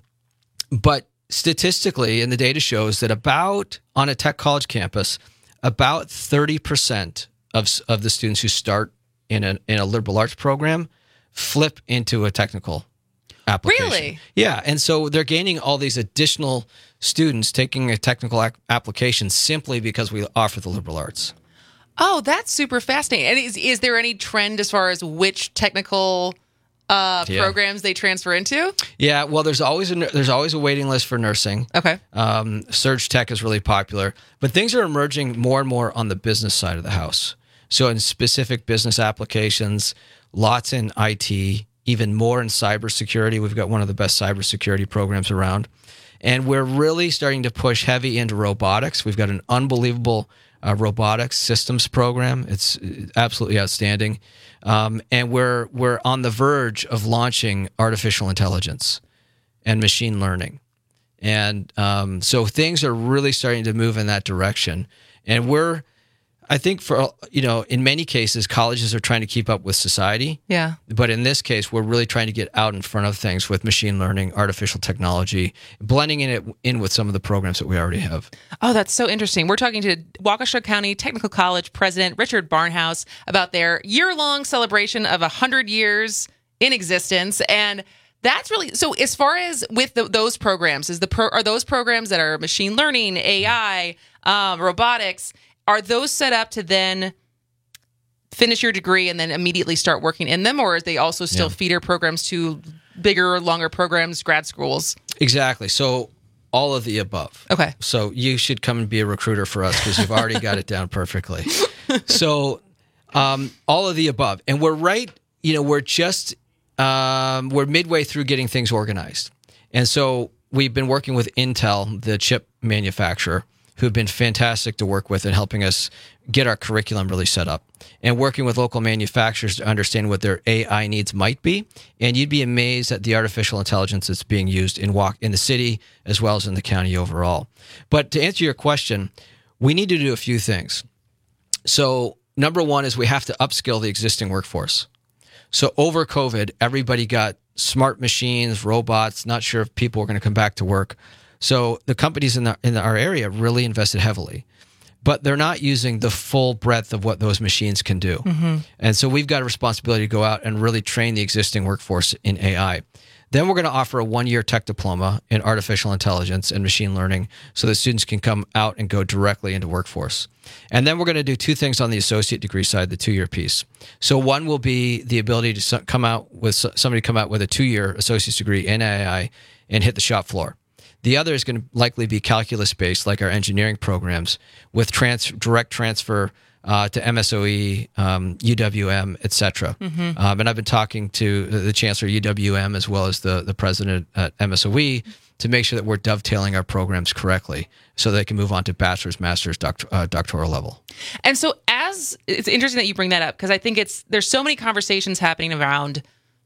but statistically, and the data shows that about, on a tech college campus, about thirty percent of of the students who start in a in a liberal arts program flip into a technical application. Really? Yeah, and so they're gaining all these additional students taking a technical ac- application simply because we offer the liberal arts. Oh, that's super fascinating. And is is there any trend as far as which technical uh, Yeah. programs they transfer into? Yeah, well, there's always a there's always a waiting list for nursing. Okay. Um, Surge Tech is really popular, but things are emerging more and more on the business side of the house. So in specific business applications, lots in I T, even more in cybersecurity. We've got one of the best cybersecurity programs around. And we're really starting to push heavy into robotics. We've got an unbelievable uh, robotics systems program. It's absolutely outstanding. Um, and we're we're on the verge of launching artificial intelligence and machine learning. And um, so things are really starting to move in that direction. And we're, I think for, you know, in many cases, colleges are trying to keep up with society. Yeah. But in this case, we're really trying to get out in front of things with machine learning, artificial technology, blending in it in with some of the programs that we already have. Oh, that's so interesting. We're talking to Waukesha County Technical College President Richard Barnhouse about their year-long celebration of one hundred years in existence. And that's really, so as far as with the, those programs, is the pro, are those programs that are machine learning, A I, um, robotics, are those set up to then finish your degree and then immediately start working in them? Or are they also still Yeah. feeder programs to bigger, longer programs, grad schools? Exactly. So all of the above. Okay. So you should come and be a recruiter for us because you've already got it down perfectly. So um, all of the above. And we're right, you know, we're just, um, we're midway through getting things organized. And so we've been working with Intel, the chip manufacturer, who've been fantastic to work with and helping us get our curriculum really set up, and working with local manufacturers to understand what their A I needs might be. And you'd be amazed at the artificial intelligence that's being used in walk in the city as well as in the county overall. But to answer your question, we need to do a few things. So number one is we have to upskill the existing workforce. So over COVID, everybody got smart machines, robots, not sure if people were going to come back to work. So the companies in, the, in our area really invested heavily, but they're not using the full breadth of what those machines can do. Mm-hmm. And so we've got a responsibility to go out and really train the existing workforce in A I. Then we're going to offer a one-year tech diploma in artificial intelligence and machine learning so that students can come out and go directly into workforce. And then we're going to do two things on the associate degree side, the two-year piece. So one will be the ability to come out with somebody come out with a two-year associate's degree in A I and hit the shop floor. The other is going to likely be calculus-based, like our engineering programs, with trans- direct transfer uh, to M S O E, um, U W M, et cetera. Mm-hmm. Um, and I've been talking to the chancellor of U W M as well as the, the president at M S O E to make sure that we're dovetailing our programs correctly so they can move on to bachelor's, master's, doctor, uh, doctoral level. And so as it's interesting that you bring that up, because I think it's there's so many conversations happening around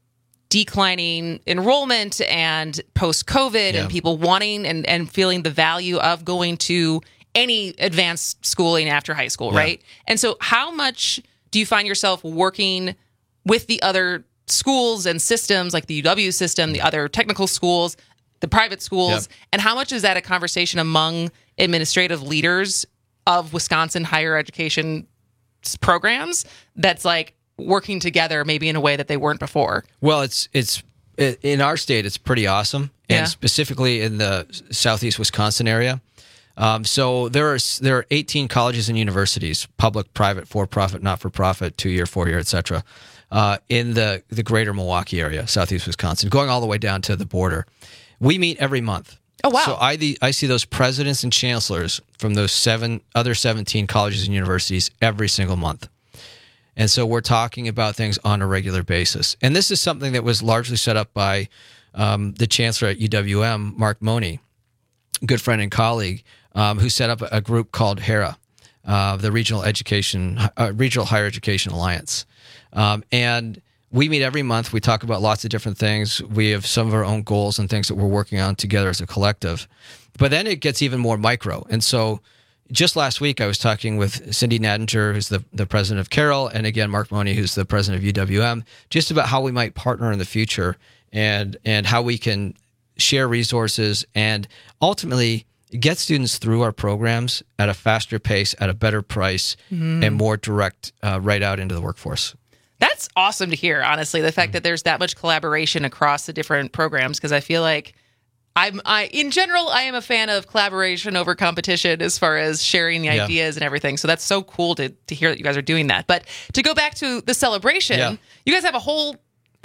declining enrollment and post-COVID Yeah. and people wanting and, and feeling the value of going to any advanced schooling after high school, Yeah. right? And so how much do you find yourself working with the other schools and systems like the U W system, the other technical schools, the private schools, Yeah. and how much is that a conversation among administrative leaders of Wisconsin higher education s- programs that's like working together maybe in a way that they weren't before? Well, it's it's it, in our state, it's pretty awesome, and Yeah. specifically in the southeast Wisconsin area. Um, so there are there are eighteen colleges and universities, public, private, for-profit, not-for-profit, two-year, four-year, et cetera, uh, in the the greater Milwaukee area, southeast Wisconsin, going all the way down to the border. We meet every month. Oh, wow. So I the I see those presidents and chancellors from those seven other seventeen colleges and universities every single month. And so we're talking about things on a regular basis. And this is something that was largely set up by um, the chancellor at U W M, Mark Money, good friend and colleague, um, who set up a group called HERA, uh, the Regional Education, uh, Regional Higher Education Alliance. Um, and we meet every month. We talk about lots of different things. We have some of our own goals and things that we're working on together as a collective. But then it gets even more micro. And so just last week, I was talking with Cindy Nadinger, who's the, the president of Carroll, and again, Mark Money, who's the president of U W M, just about how we might partner in the future and and how we can share resources and ultimately get students through our programs at a faster pace, at a better price, Mhm. and more direct uh, right out into the workforce. That's awesome to hear, honestly, the fact that there's that much collaboration across the different programs, because I feel like I'm, I, in general, I am a fan of collaboration over competition as far as sharing the Yeah. ideas and everything. So that's so cool to, to hear that you guys are doing that. But to go back to the celebration, Yeah. you guys have a whole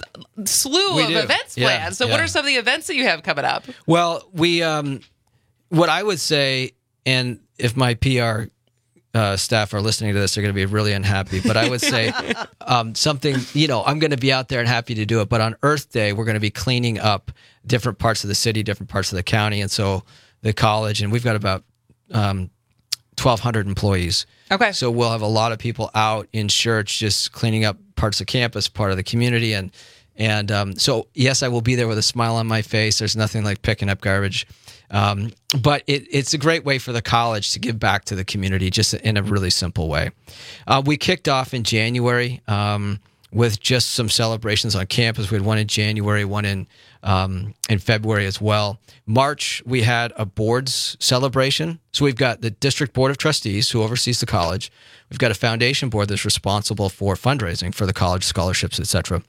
slew We of do. events Yeah, planned. So what yeah. are some of the events that you have coming up? Well, we, um, what I would say, and if my P R uh, staff are listening to this, they're going to be really unhappy. But I would say um, something, you know, I'm going to be out there and happy to do it. But on Earth Day, we're going to be cleaning up different parts of the city, different parts of the county. And so the college, and we've got about um, twelve hundred employees. Okay. So we'll have a lot of people out in shirts just cleaning up parts of campus, part of the community. And, and um, so, yes, I will be there with a smile on my face. There's nothing like picking up garbage. Um, but it, it's a great way for the college to give back to the community just in a really simple way. Uh, we kicked off in January um, with just some celebrations on campus. We had one in January, one in um, in February as well. March, we had a board's celebration. So we've got the District Board of Trustees who oversees the college. We've got a foundation board that's responsible for fundraising for the college, scholarships, et cetera.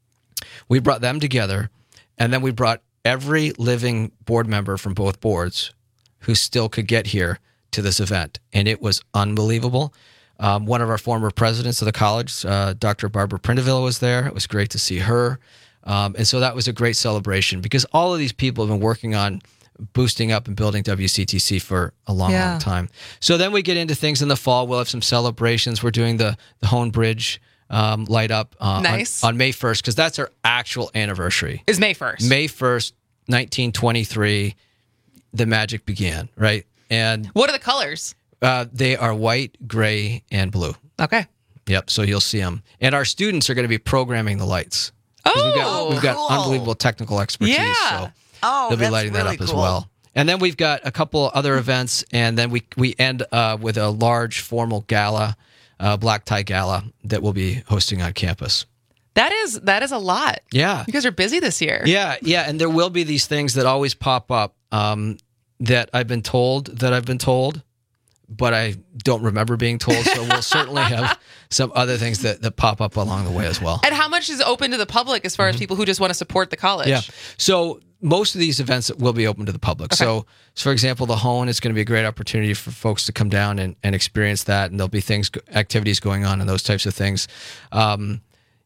We brought them together, and then we brought every living board member from both boards who still could get here to this event. And it was unbelievable. Um, one of our former presidents of the college, uh, Doctor Barbara Prindiville, was there. It was great to see her. Um, and so that was a great celebration because all of these people have been working on boosting up and building W C T C for a long, Yeah. long time. So then we get into things in the fall. We'll have some celebrations. We're doing the, the Hone Bridge um, light up uh, Nice. on, on May first because that's our actual anniversary. Is May first. May first, nineteen twenty-three, the magic began, right? And What are the colors? uh, they are white, gray, and blue. Okay. Yep, so you'll see them. And our students are going to be programming the lights. 'Cause Oh, we've got, we've got cool. unbelievable technical expertise, Yeah. so Oh, they'll be that's lighting really that up cool. as well. And then we've got a couple other events, and then we we end uh, with a large formal gala, uh, black tie gala that we'll be hosting on campus. That is that is a lot. Yeah. You guys are busy this year. Yeah, yeah, and there will be these things that always pop up um, that I've been told that I've been told, but I don't remember being told. So we'll certainly have some other things that, that pop up along the way as well. And how much is open to the public as far as people who just want to support the college? Yeah. So most of these events will be open to the public. Okay. So, so, for example, the Hone is going to be a great opportunity for folks to come down and, and experience that. And there'll be things, activities going on and those types of things. Um,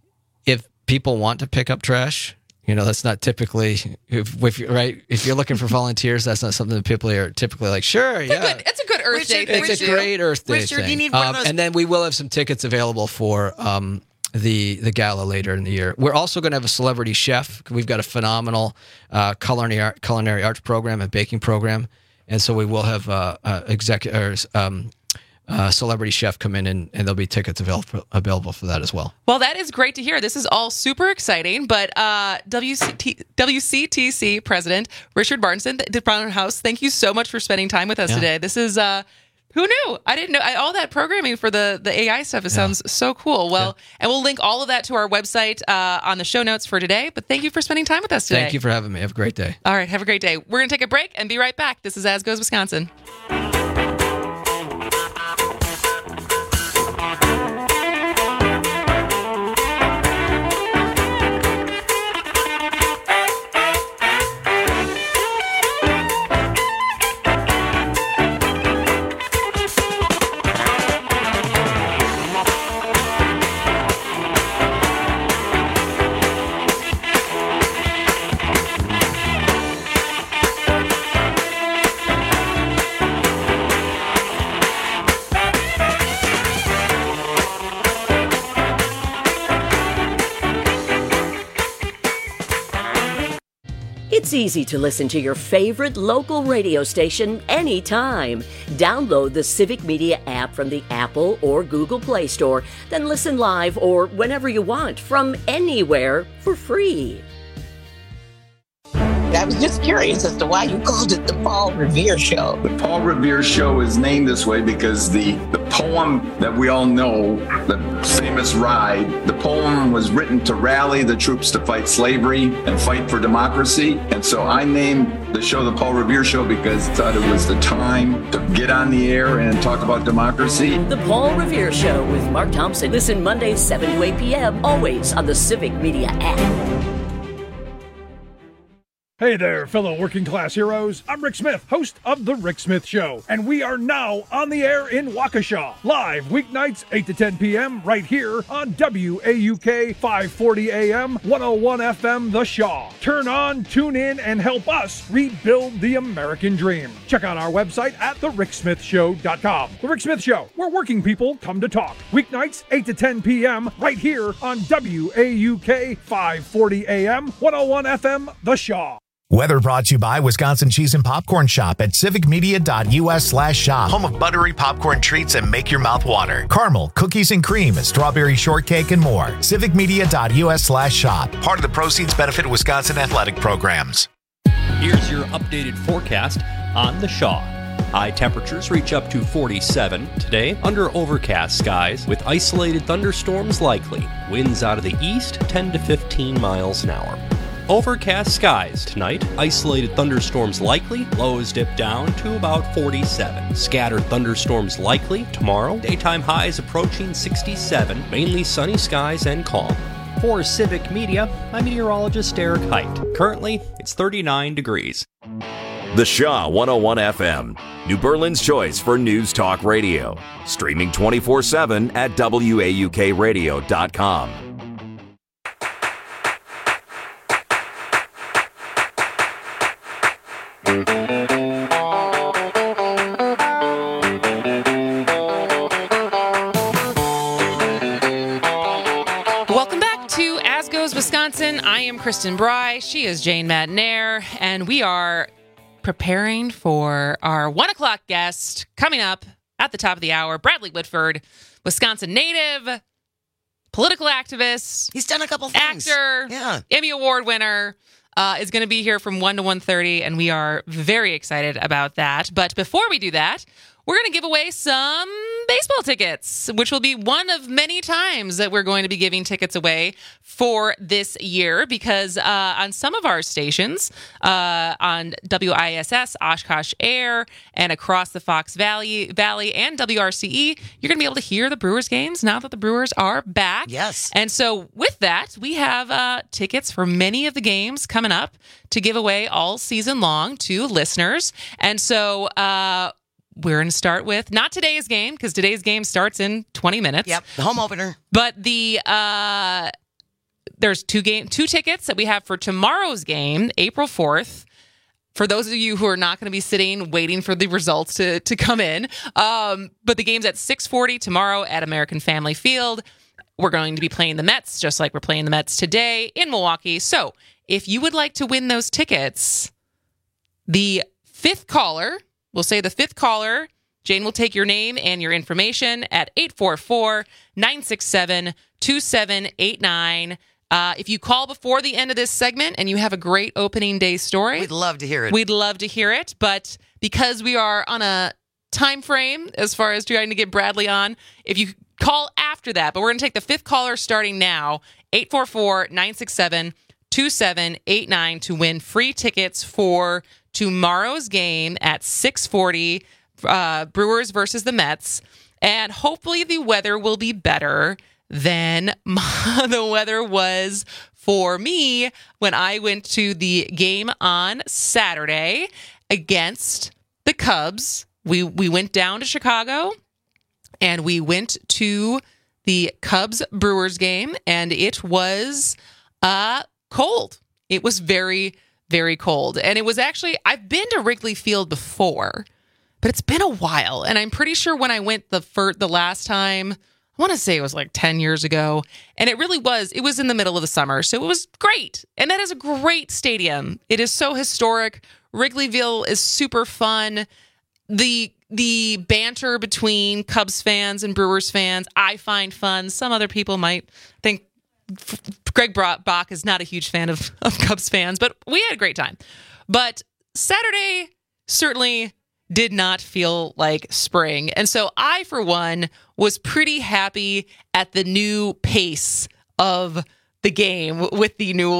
if people want to pick up trash, you know, that's not typically, if, if you're, right, if you're looking for volunteers, that's not something that people are typically like, sure, It's, yeah. a good, it's a good Earth Day thing It's to a do. great Earth Day Richard, thing. you need one of Um, those- and then we will have some tickets available for um, the the gala later in the year. We're also going to have a celebrity chef. We've got a phenomenal uh, culinary art, culinary arts program and baking program, and so we will have uh, uh, executives. Um, uh, celebrity chef come in and, and there'll be tickets available available for that as well. Well, that is great to hear. This is all super exciting. But uh, W C T, W C T C President Richard Barneson, the Brown House, thank you so much for spending time with us Yeah. today. This is uh, who knew? I didn't know I, all that programming for the the A I stuff. It sounds so cool. Well, and we'll link all of that to our website uh, on the show notes for today. But thank you for spending time with us today. Thank you for having me. Have a great day. All right, have a great day. We're gonna take a break and be right back. This is As Goes Wisconsin. It's easy to listen to your favorite local radio station anytime. Download the Civic Media app from the Apple or Google Play Store, then listen live or whenever you want from anywhere for free. I was just curious as to why you called it the Paul Revere Show. The Paul Revere Show is named this way because the, the poem that we all know, the famous Ride, the poem was written to rally the troops to fight slavery and fight for democracy. And so I named the show the Paul Revere Show because I thought it was the time to get on the air and talk about democracy. The Paul Revere Show with Mark Thompson. Listen Mondays seven to eight p.m. always on the Civic Media app. Hey there, fellow working class heroes. I'm Rick Smith, host of The Rick Smith Show, and we are now on the air in Waukesha, live weeknights eight to ten p.m. right here on W A U K five forty A M, one oh one F M The Shaw. Turn on, tune in, and help us rebuild the American dream. Check out our website at the rick smith show dot com. The Rick Smith Show, where working people come to talk. Weeknights eight to ten p.m. right here on W A U K five forty A M, one oh one F M The Shaw. Weather brought to you by Wisconsin Cheese and Popcorn Shop at civicmedia.us slash shop. Home of buttery popcorn treats that make your mouth water. Caramel, cookies and cream, strawberry shortcake, and more. civicmedia.us slash shop. Part of the proceeds benefit Wisconsin athletic programs. Here's your updated forecast on the Shaw. High temperatures reach up to forty-seven today under overcast skies with isolated thunderstorms likely. Winds out of the east ten to fifteen miles an hour. Overcast skies tonight, isolated thunderstorms likely, lows dip down to about forty-seven. Scattered thunderstorms likely tomorrow, daytime highs approaching sixty-seven, mainly sunny skies and calm. For Civic Media, I'm meteorologist Eric Height. Currently, it's thirty-nine degrees. The Shaw one oh one F M, New Berlin's choice for news talk radio. Streaming twenty-four seven at W A U K radio dot com. Welcome back to As Goes Wisconsin. I am Kristen Bry. She is Jane Madnair, and we are preparing for our one o'clock guest coming up at the top of the hour. Bradley Whitford, Wisconsin native, political activist. He's done a couple things. Actor, yeah. Emmy Award winner. Uh, is going to be here from one to one thirty, and we are very excited about that. But before we do that, we're going to give away some baseball tickets, which will be one of many times that we're going to be giving tickets away for this year, because uh, on some of our stations, uh, on W I S S, Oshkosh Air, and across the Fox Valley, Valley and W R C E, you're going to be able to hear the Brewers games now that the Brewers are back. Yes. And so with that, we have uh, tickets for many of the games coming up to give away all season long to listeners. And so uh, we're going to start with not today's game, because today's game starts in twenty minutes. Yep, the home opener. But the uh, there's two game two tickets that we have for tomorrow's game, April fourth. For those of you who are not going to be sitting waiting for the results to to come in, um, but the game's at six forty tomorrow at American Family Field. We're going to be playing the Mets, just like we're playing the Mets today in Milwaukee. So if you would like to win those tickets, the fifth caller, we'll say the fifth caller, Jane will take your name and your information at eight four four, nine six seven, two seven eight nine. Uh, if you call before the end of this segment and you have a great opening day story, We'd love to hear it. We'd love to hear it. But because we are on a time frame as far as trying to get Bradley on, if you call after that, but we're going to take the fifth caller starting now, eight four four, nine six seven, two seven eight nine to win free tickets for tomorrow's game at six forty, uh, Brewers versus the Mets. And hopefully the weather will be better than my, the weather was for me when I went to the game on Saturday against the Cubs. We we went down to Chicago and we went to the Cubs Brewers game, and it was uh, cold. It was very, very cold. And it was actually, I've been to Wrigley Field before, but it's been a while. And I'm pretty sure when I went the fir- the last time, I want to say it was like ten years ago. And it really was. It was in the middle of the summer. So it was great. And that is a great stadium. It is so historic. Wrigleyville is super fun. The the banter between Cubs fans and Brewers fans, I find fun. Some other people might think Greg Bach is not a huge fan of, of Cubs fans, but we had a great time. But Saturday certainly did not feel like spring. And so I, for one, was pretty happy at the new pace of the game with the new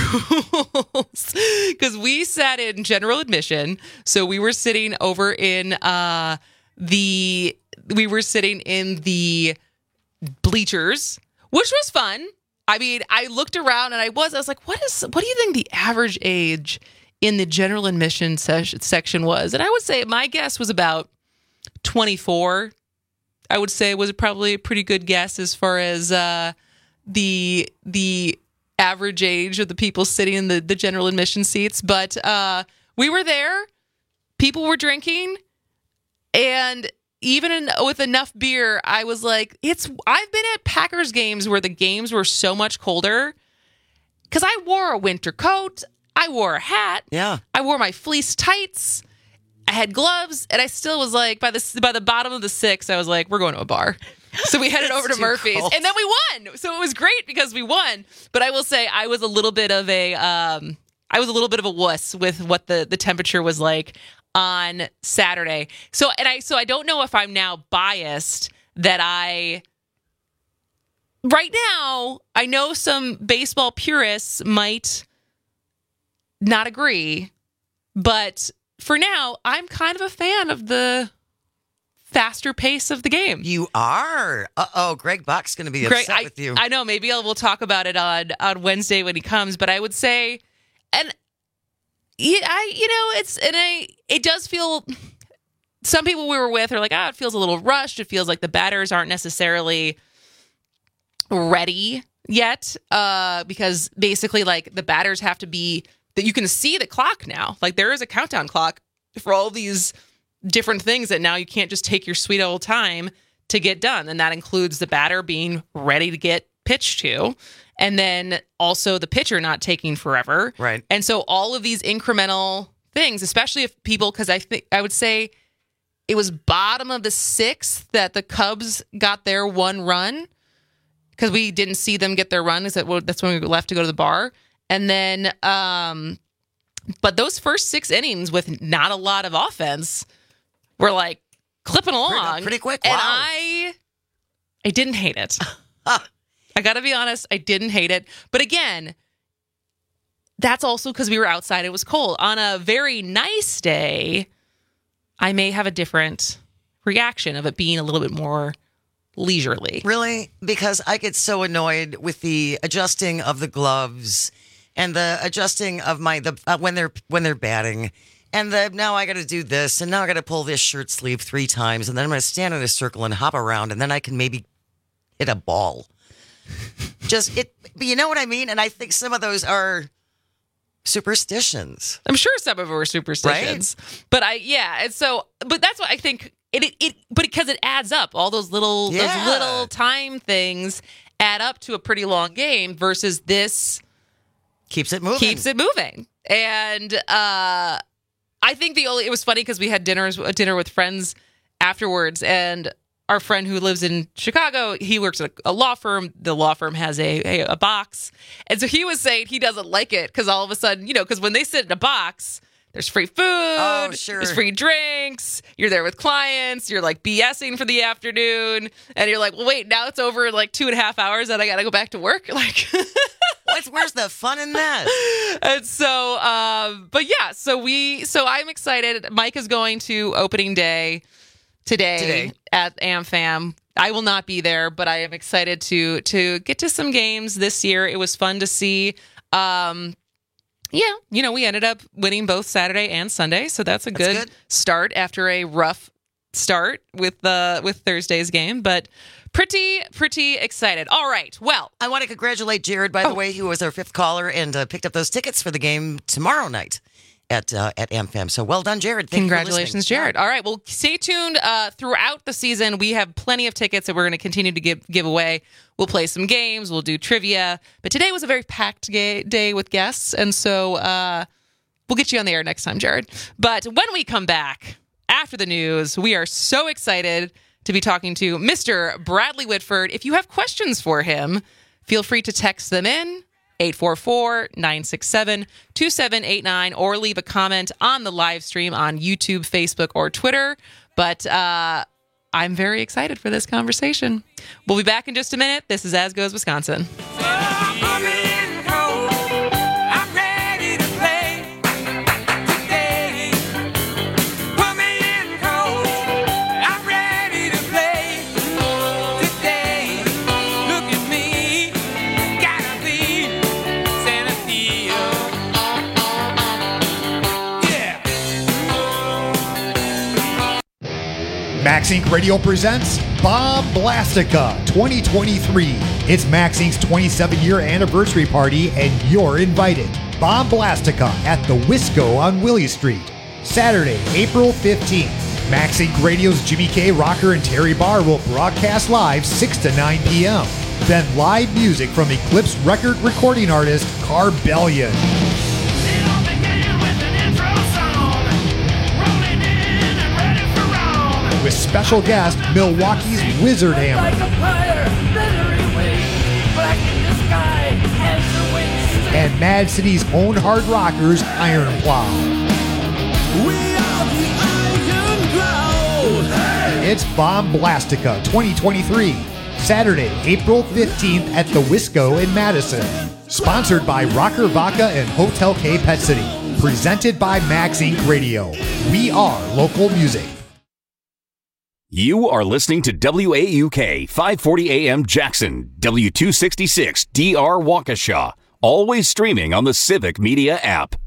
rules, because we sat in general admission. So we were sitting over in uh, the, we were sitting in the bleachers, which was fun. I mean, I looked around and I was, I was like, what is, what do you think the average age in the general admission se- section was? And I would say my guess was about twenty-four. I would say was probably a pretty good guess as far as uh, the the average age of the people sitting in the, the general admission seats. But uh, we were there. People were drinking. And even in, with enough beer, I was like, it's. I've been at Packers games where the games were so much colder because I wore a winter coat. I wore a hat. Yeah. I wore my fleece tights. I had gloves, and I still was like, by the by the bottom of the sixth, I was like, we're going to a bar. So we headed over to Murphy's, cold. and then we won. So it was great because we won. But I will say, I was a little bit of a, um, I was a little bit of a wuss with what the the temperature was like on Saturday. So and I so I don't know if I'm now biased that I. Right now, I know some baseball purists might not agree, but for now, I'm kind of a fan of the faster pace of the game. You are. Uh-oh, Greg Buck's going to be Greg, upset I, with you. I know. Maybe I'll, we'll talk about it on, on Wednesday when he comes, but I would say, and yeah, I, you know, it's, and I, it does feel, some people we were with are like, ah, oh, it feels a little rushed. It feels like the batters aren't necessarily ready yet, uh, because basically, like, the batters have to be, that you can see the clock now. Like, there is a countdown clock for all these different things that now you can't just take your sweet old time to get done. And that includes the batter being ready to get pitched to, and then also the pitcher not taking forever. Right. And so all of these incremental things, especially if people, because I think I would say it was bottom of the sixth that the Cubs got their one run, because we didn't see them get their run. Is that that's when we left to go to the bar. And then, um, but those first six innings with not a lot of offense were like clipping along pretty, pretty quick. And wow. I, I didn't hate it. I got to be honest, I didn't hate it. But again, that's also because we were outside. It was cold. On a very nice day, I may have a different reaction of it being a little bit more leisurely. Really? Because I get so annoyed with the adjusting of the gloves and the adjusting of my the uh, when they're when they're batting, and the now I got to do this, and now I got to pull this shirt sleeve three times, and then I'm going to stand in a circle and hop around, and then I can maybe hit a ball. Just it, but you know what I mean? And I think some of those are superstitions. I'm sure some of them are superstitions, right? But I yeah, and so but that's what I think. It, it, it but because it adds up, all those little Yeah. those little time things add up to a pretty long game versus this keeps it moving. Keeps it moving. And uh, I think the only it was funny because we had dinners a dinner with friends afterwards, and our friend who lives in Chicago, he works at a law firm. The law firm has a a, a box, and so he was saying he doesn't like it because all of a sudden, you know, because when they sit in a box, there's free food, Oh, sure. there's free drinks, you're there with clients, you're like BSing for the afternoon, and you're like, well, wait, now it's over in like two and a half hours and I got to go back to work? Like, What's, where's the fun in that? And so, um, but yeah, so we, so I'm excited. Mike is going to opening day today, Today. at AmFam. I will not be there, but I am excited to, to get to some games this year. It was fun to see, um, yeah, you know, we ended up winning both Saturday and Sunday, so that's a That's good, good. start after a rough start with the with Thursday's game. But pretty, pretty excited. All right, well, I want to congratulate Jared, by the way, who was our fifth caller and uh, picked up those tickets for the game tomorrow night at uh, at AmFam. So well done, Jared. Thank congratulations, you for Jared. All right, well, stay tuned uh, throughout the season. We have plenty of tickets that we're going to continue to give give away. We'll play some games. We'll do trivia. But today was a very packed ga- day with guests, and so uh, we'll get you on the air next time, Jared. But when we come back after the news, we are so excited to be talking to Mister Bradley Whitford. If you have questions for him, feel free to text them in. eight four four, nine six seven, two seven eight nine, or leave a comment on the live stream on YouTube, Facebook, or Twitter. But uh, I'm very excited for this conversation. We'll be back in just a minute. This is As Goes Wisconsin. Max Incorporated. Radio presents Bomb Blastica twenty twenty-three. It's Max Incorporated's twenty-seven-year anniversary party, and you're invited. Bomb Blastica at the Wisco on Willie Street. Saturday, April fifteenth. Max Incorporated. Radio's Jimmy K. Rocker and Terry Barr will broadcast live six to nine p.m. Then live music from Eclipse record recording artist Carbellion. as special guest Milwaukee's Wizard Hammer. And Mad City's own hard rockers, Iron Plow. It's Bomblastica twenty twenty-three, Saturday, April fifteenth at the Wisco in Madison. Sponsored by Rocker Vodka and Hotel K Pet City. Presented by Max Incorporated. Radio. We are local music. You are listening to W A U K five forty A M Jackson, W two sixty-six D R Waukesha. Always streaming on the Civic Media app.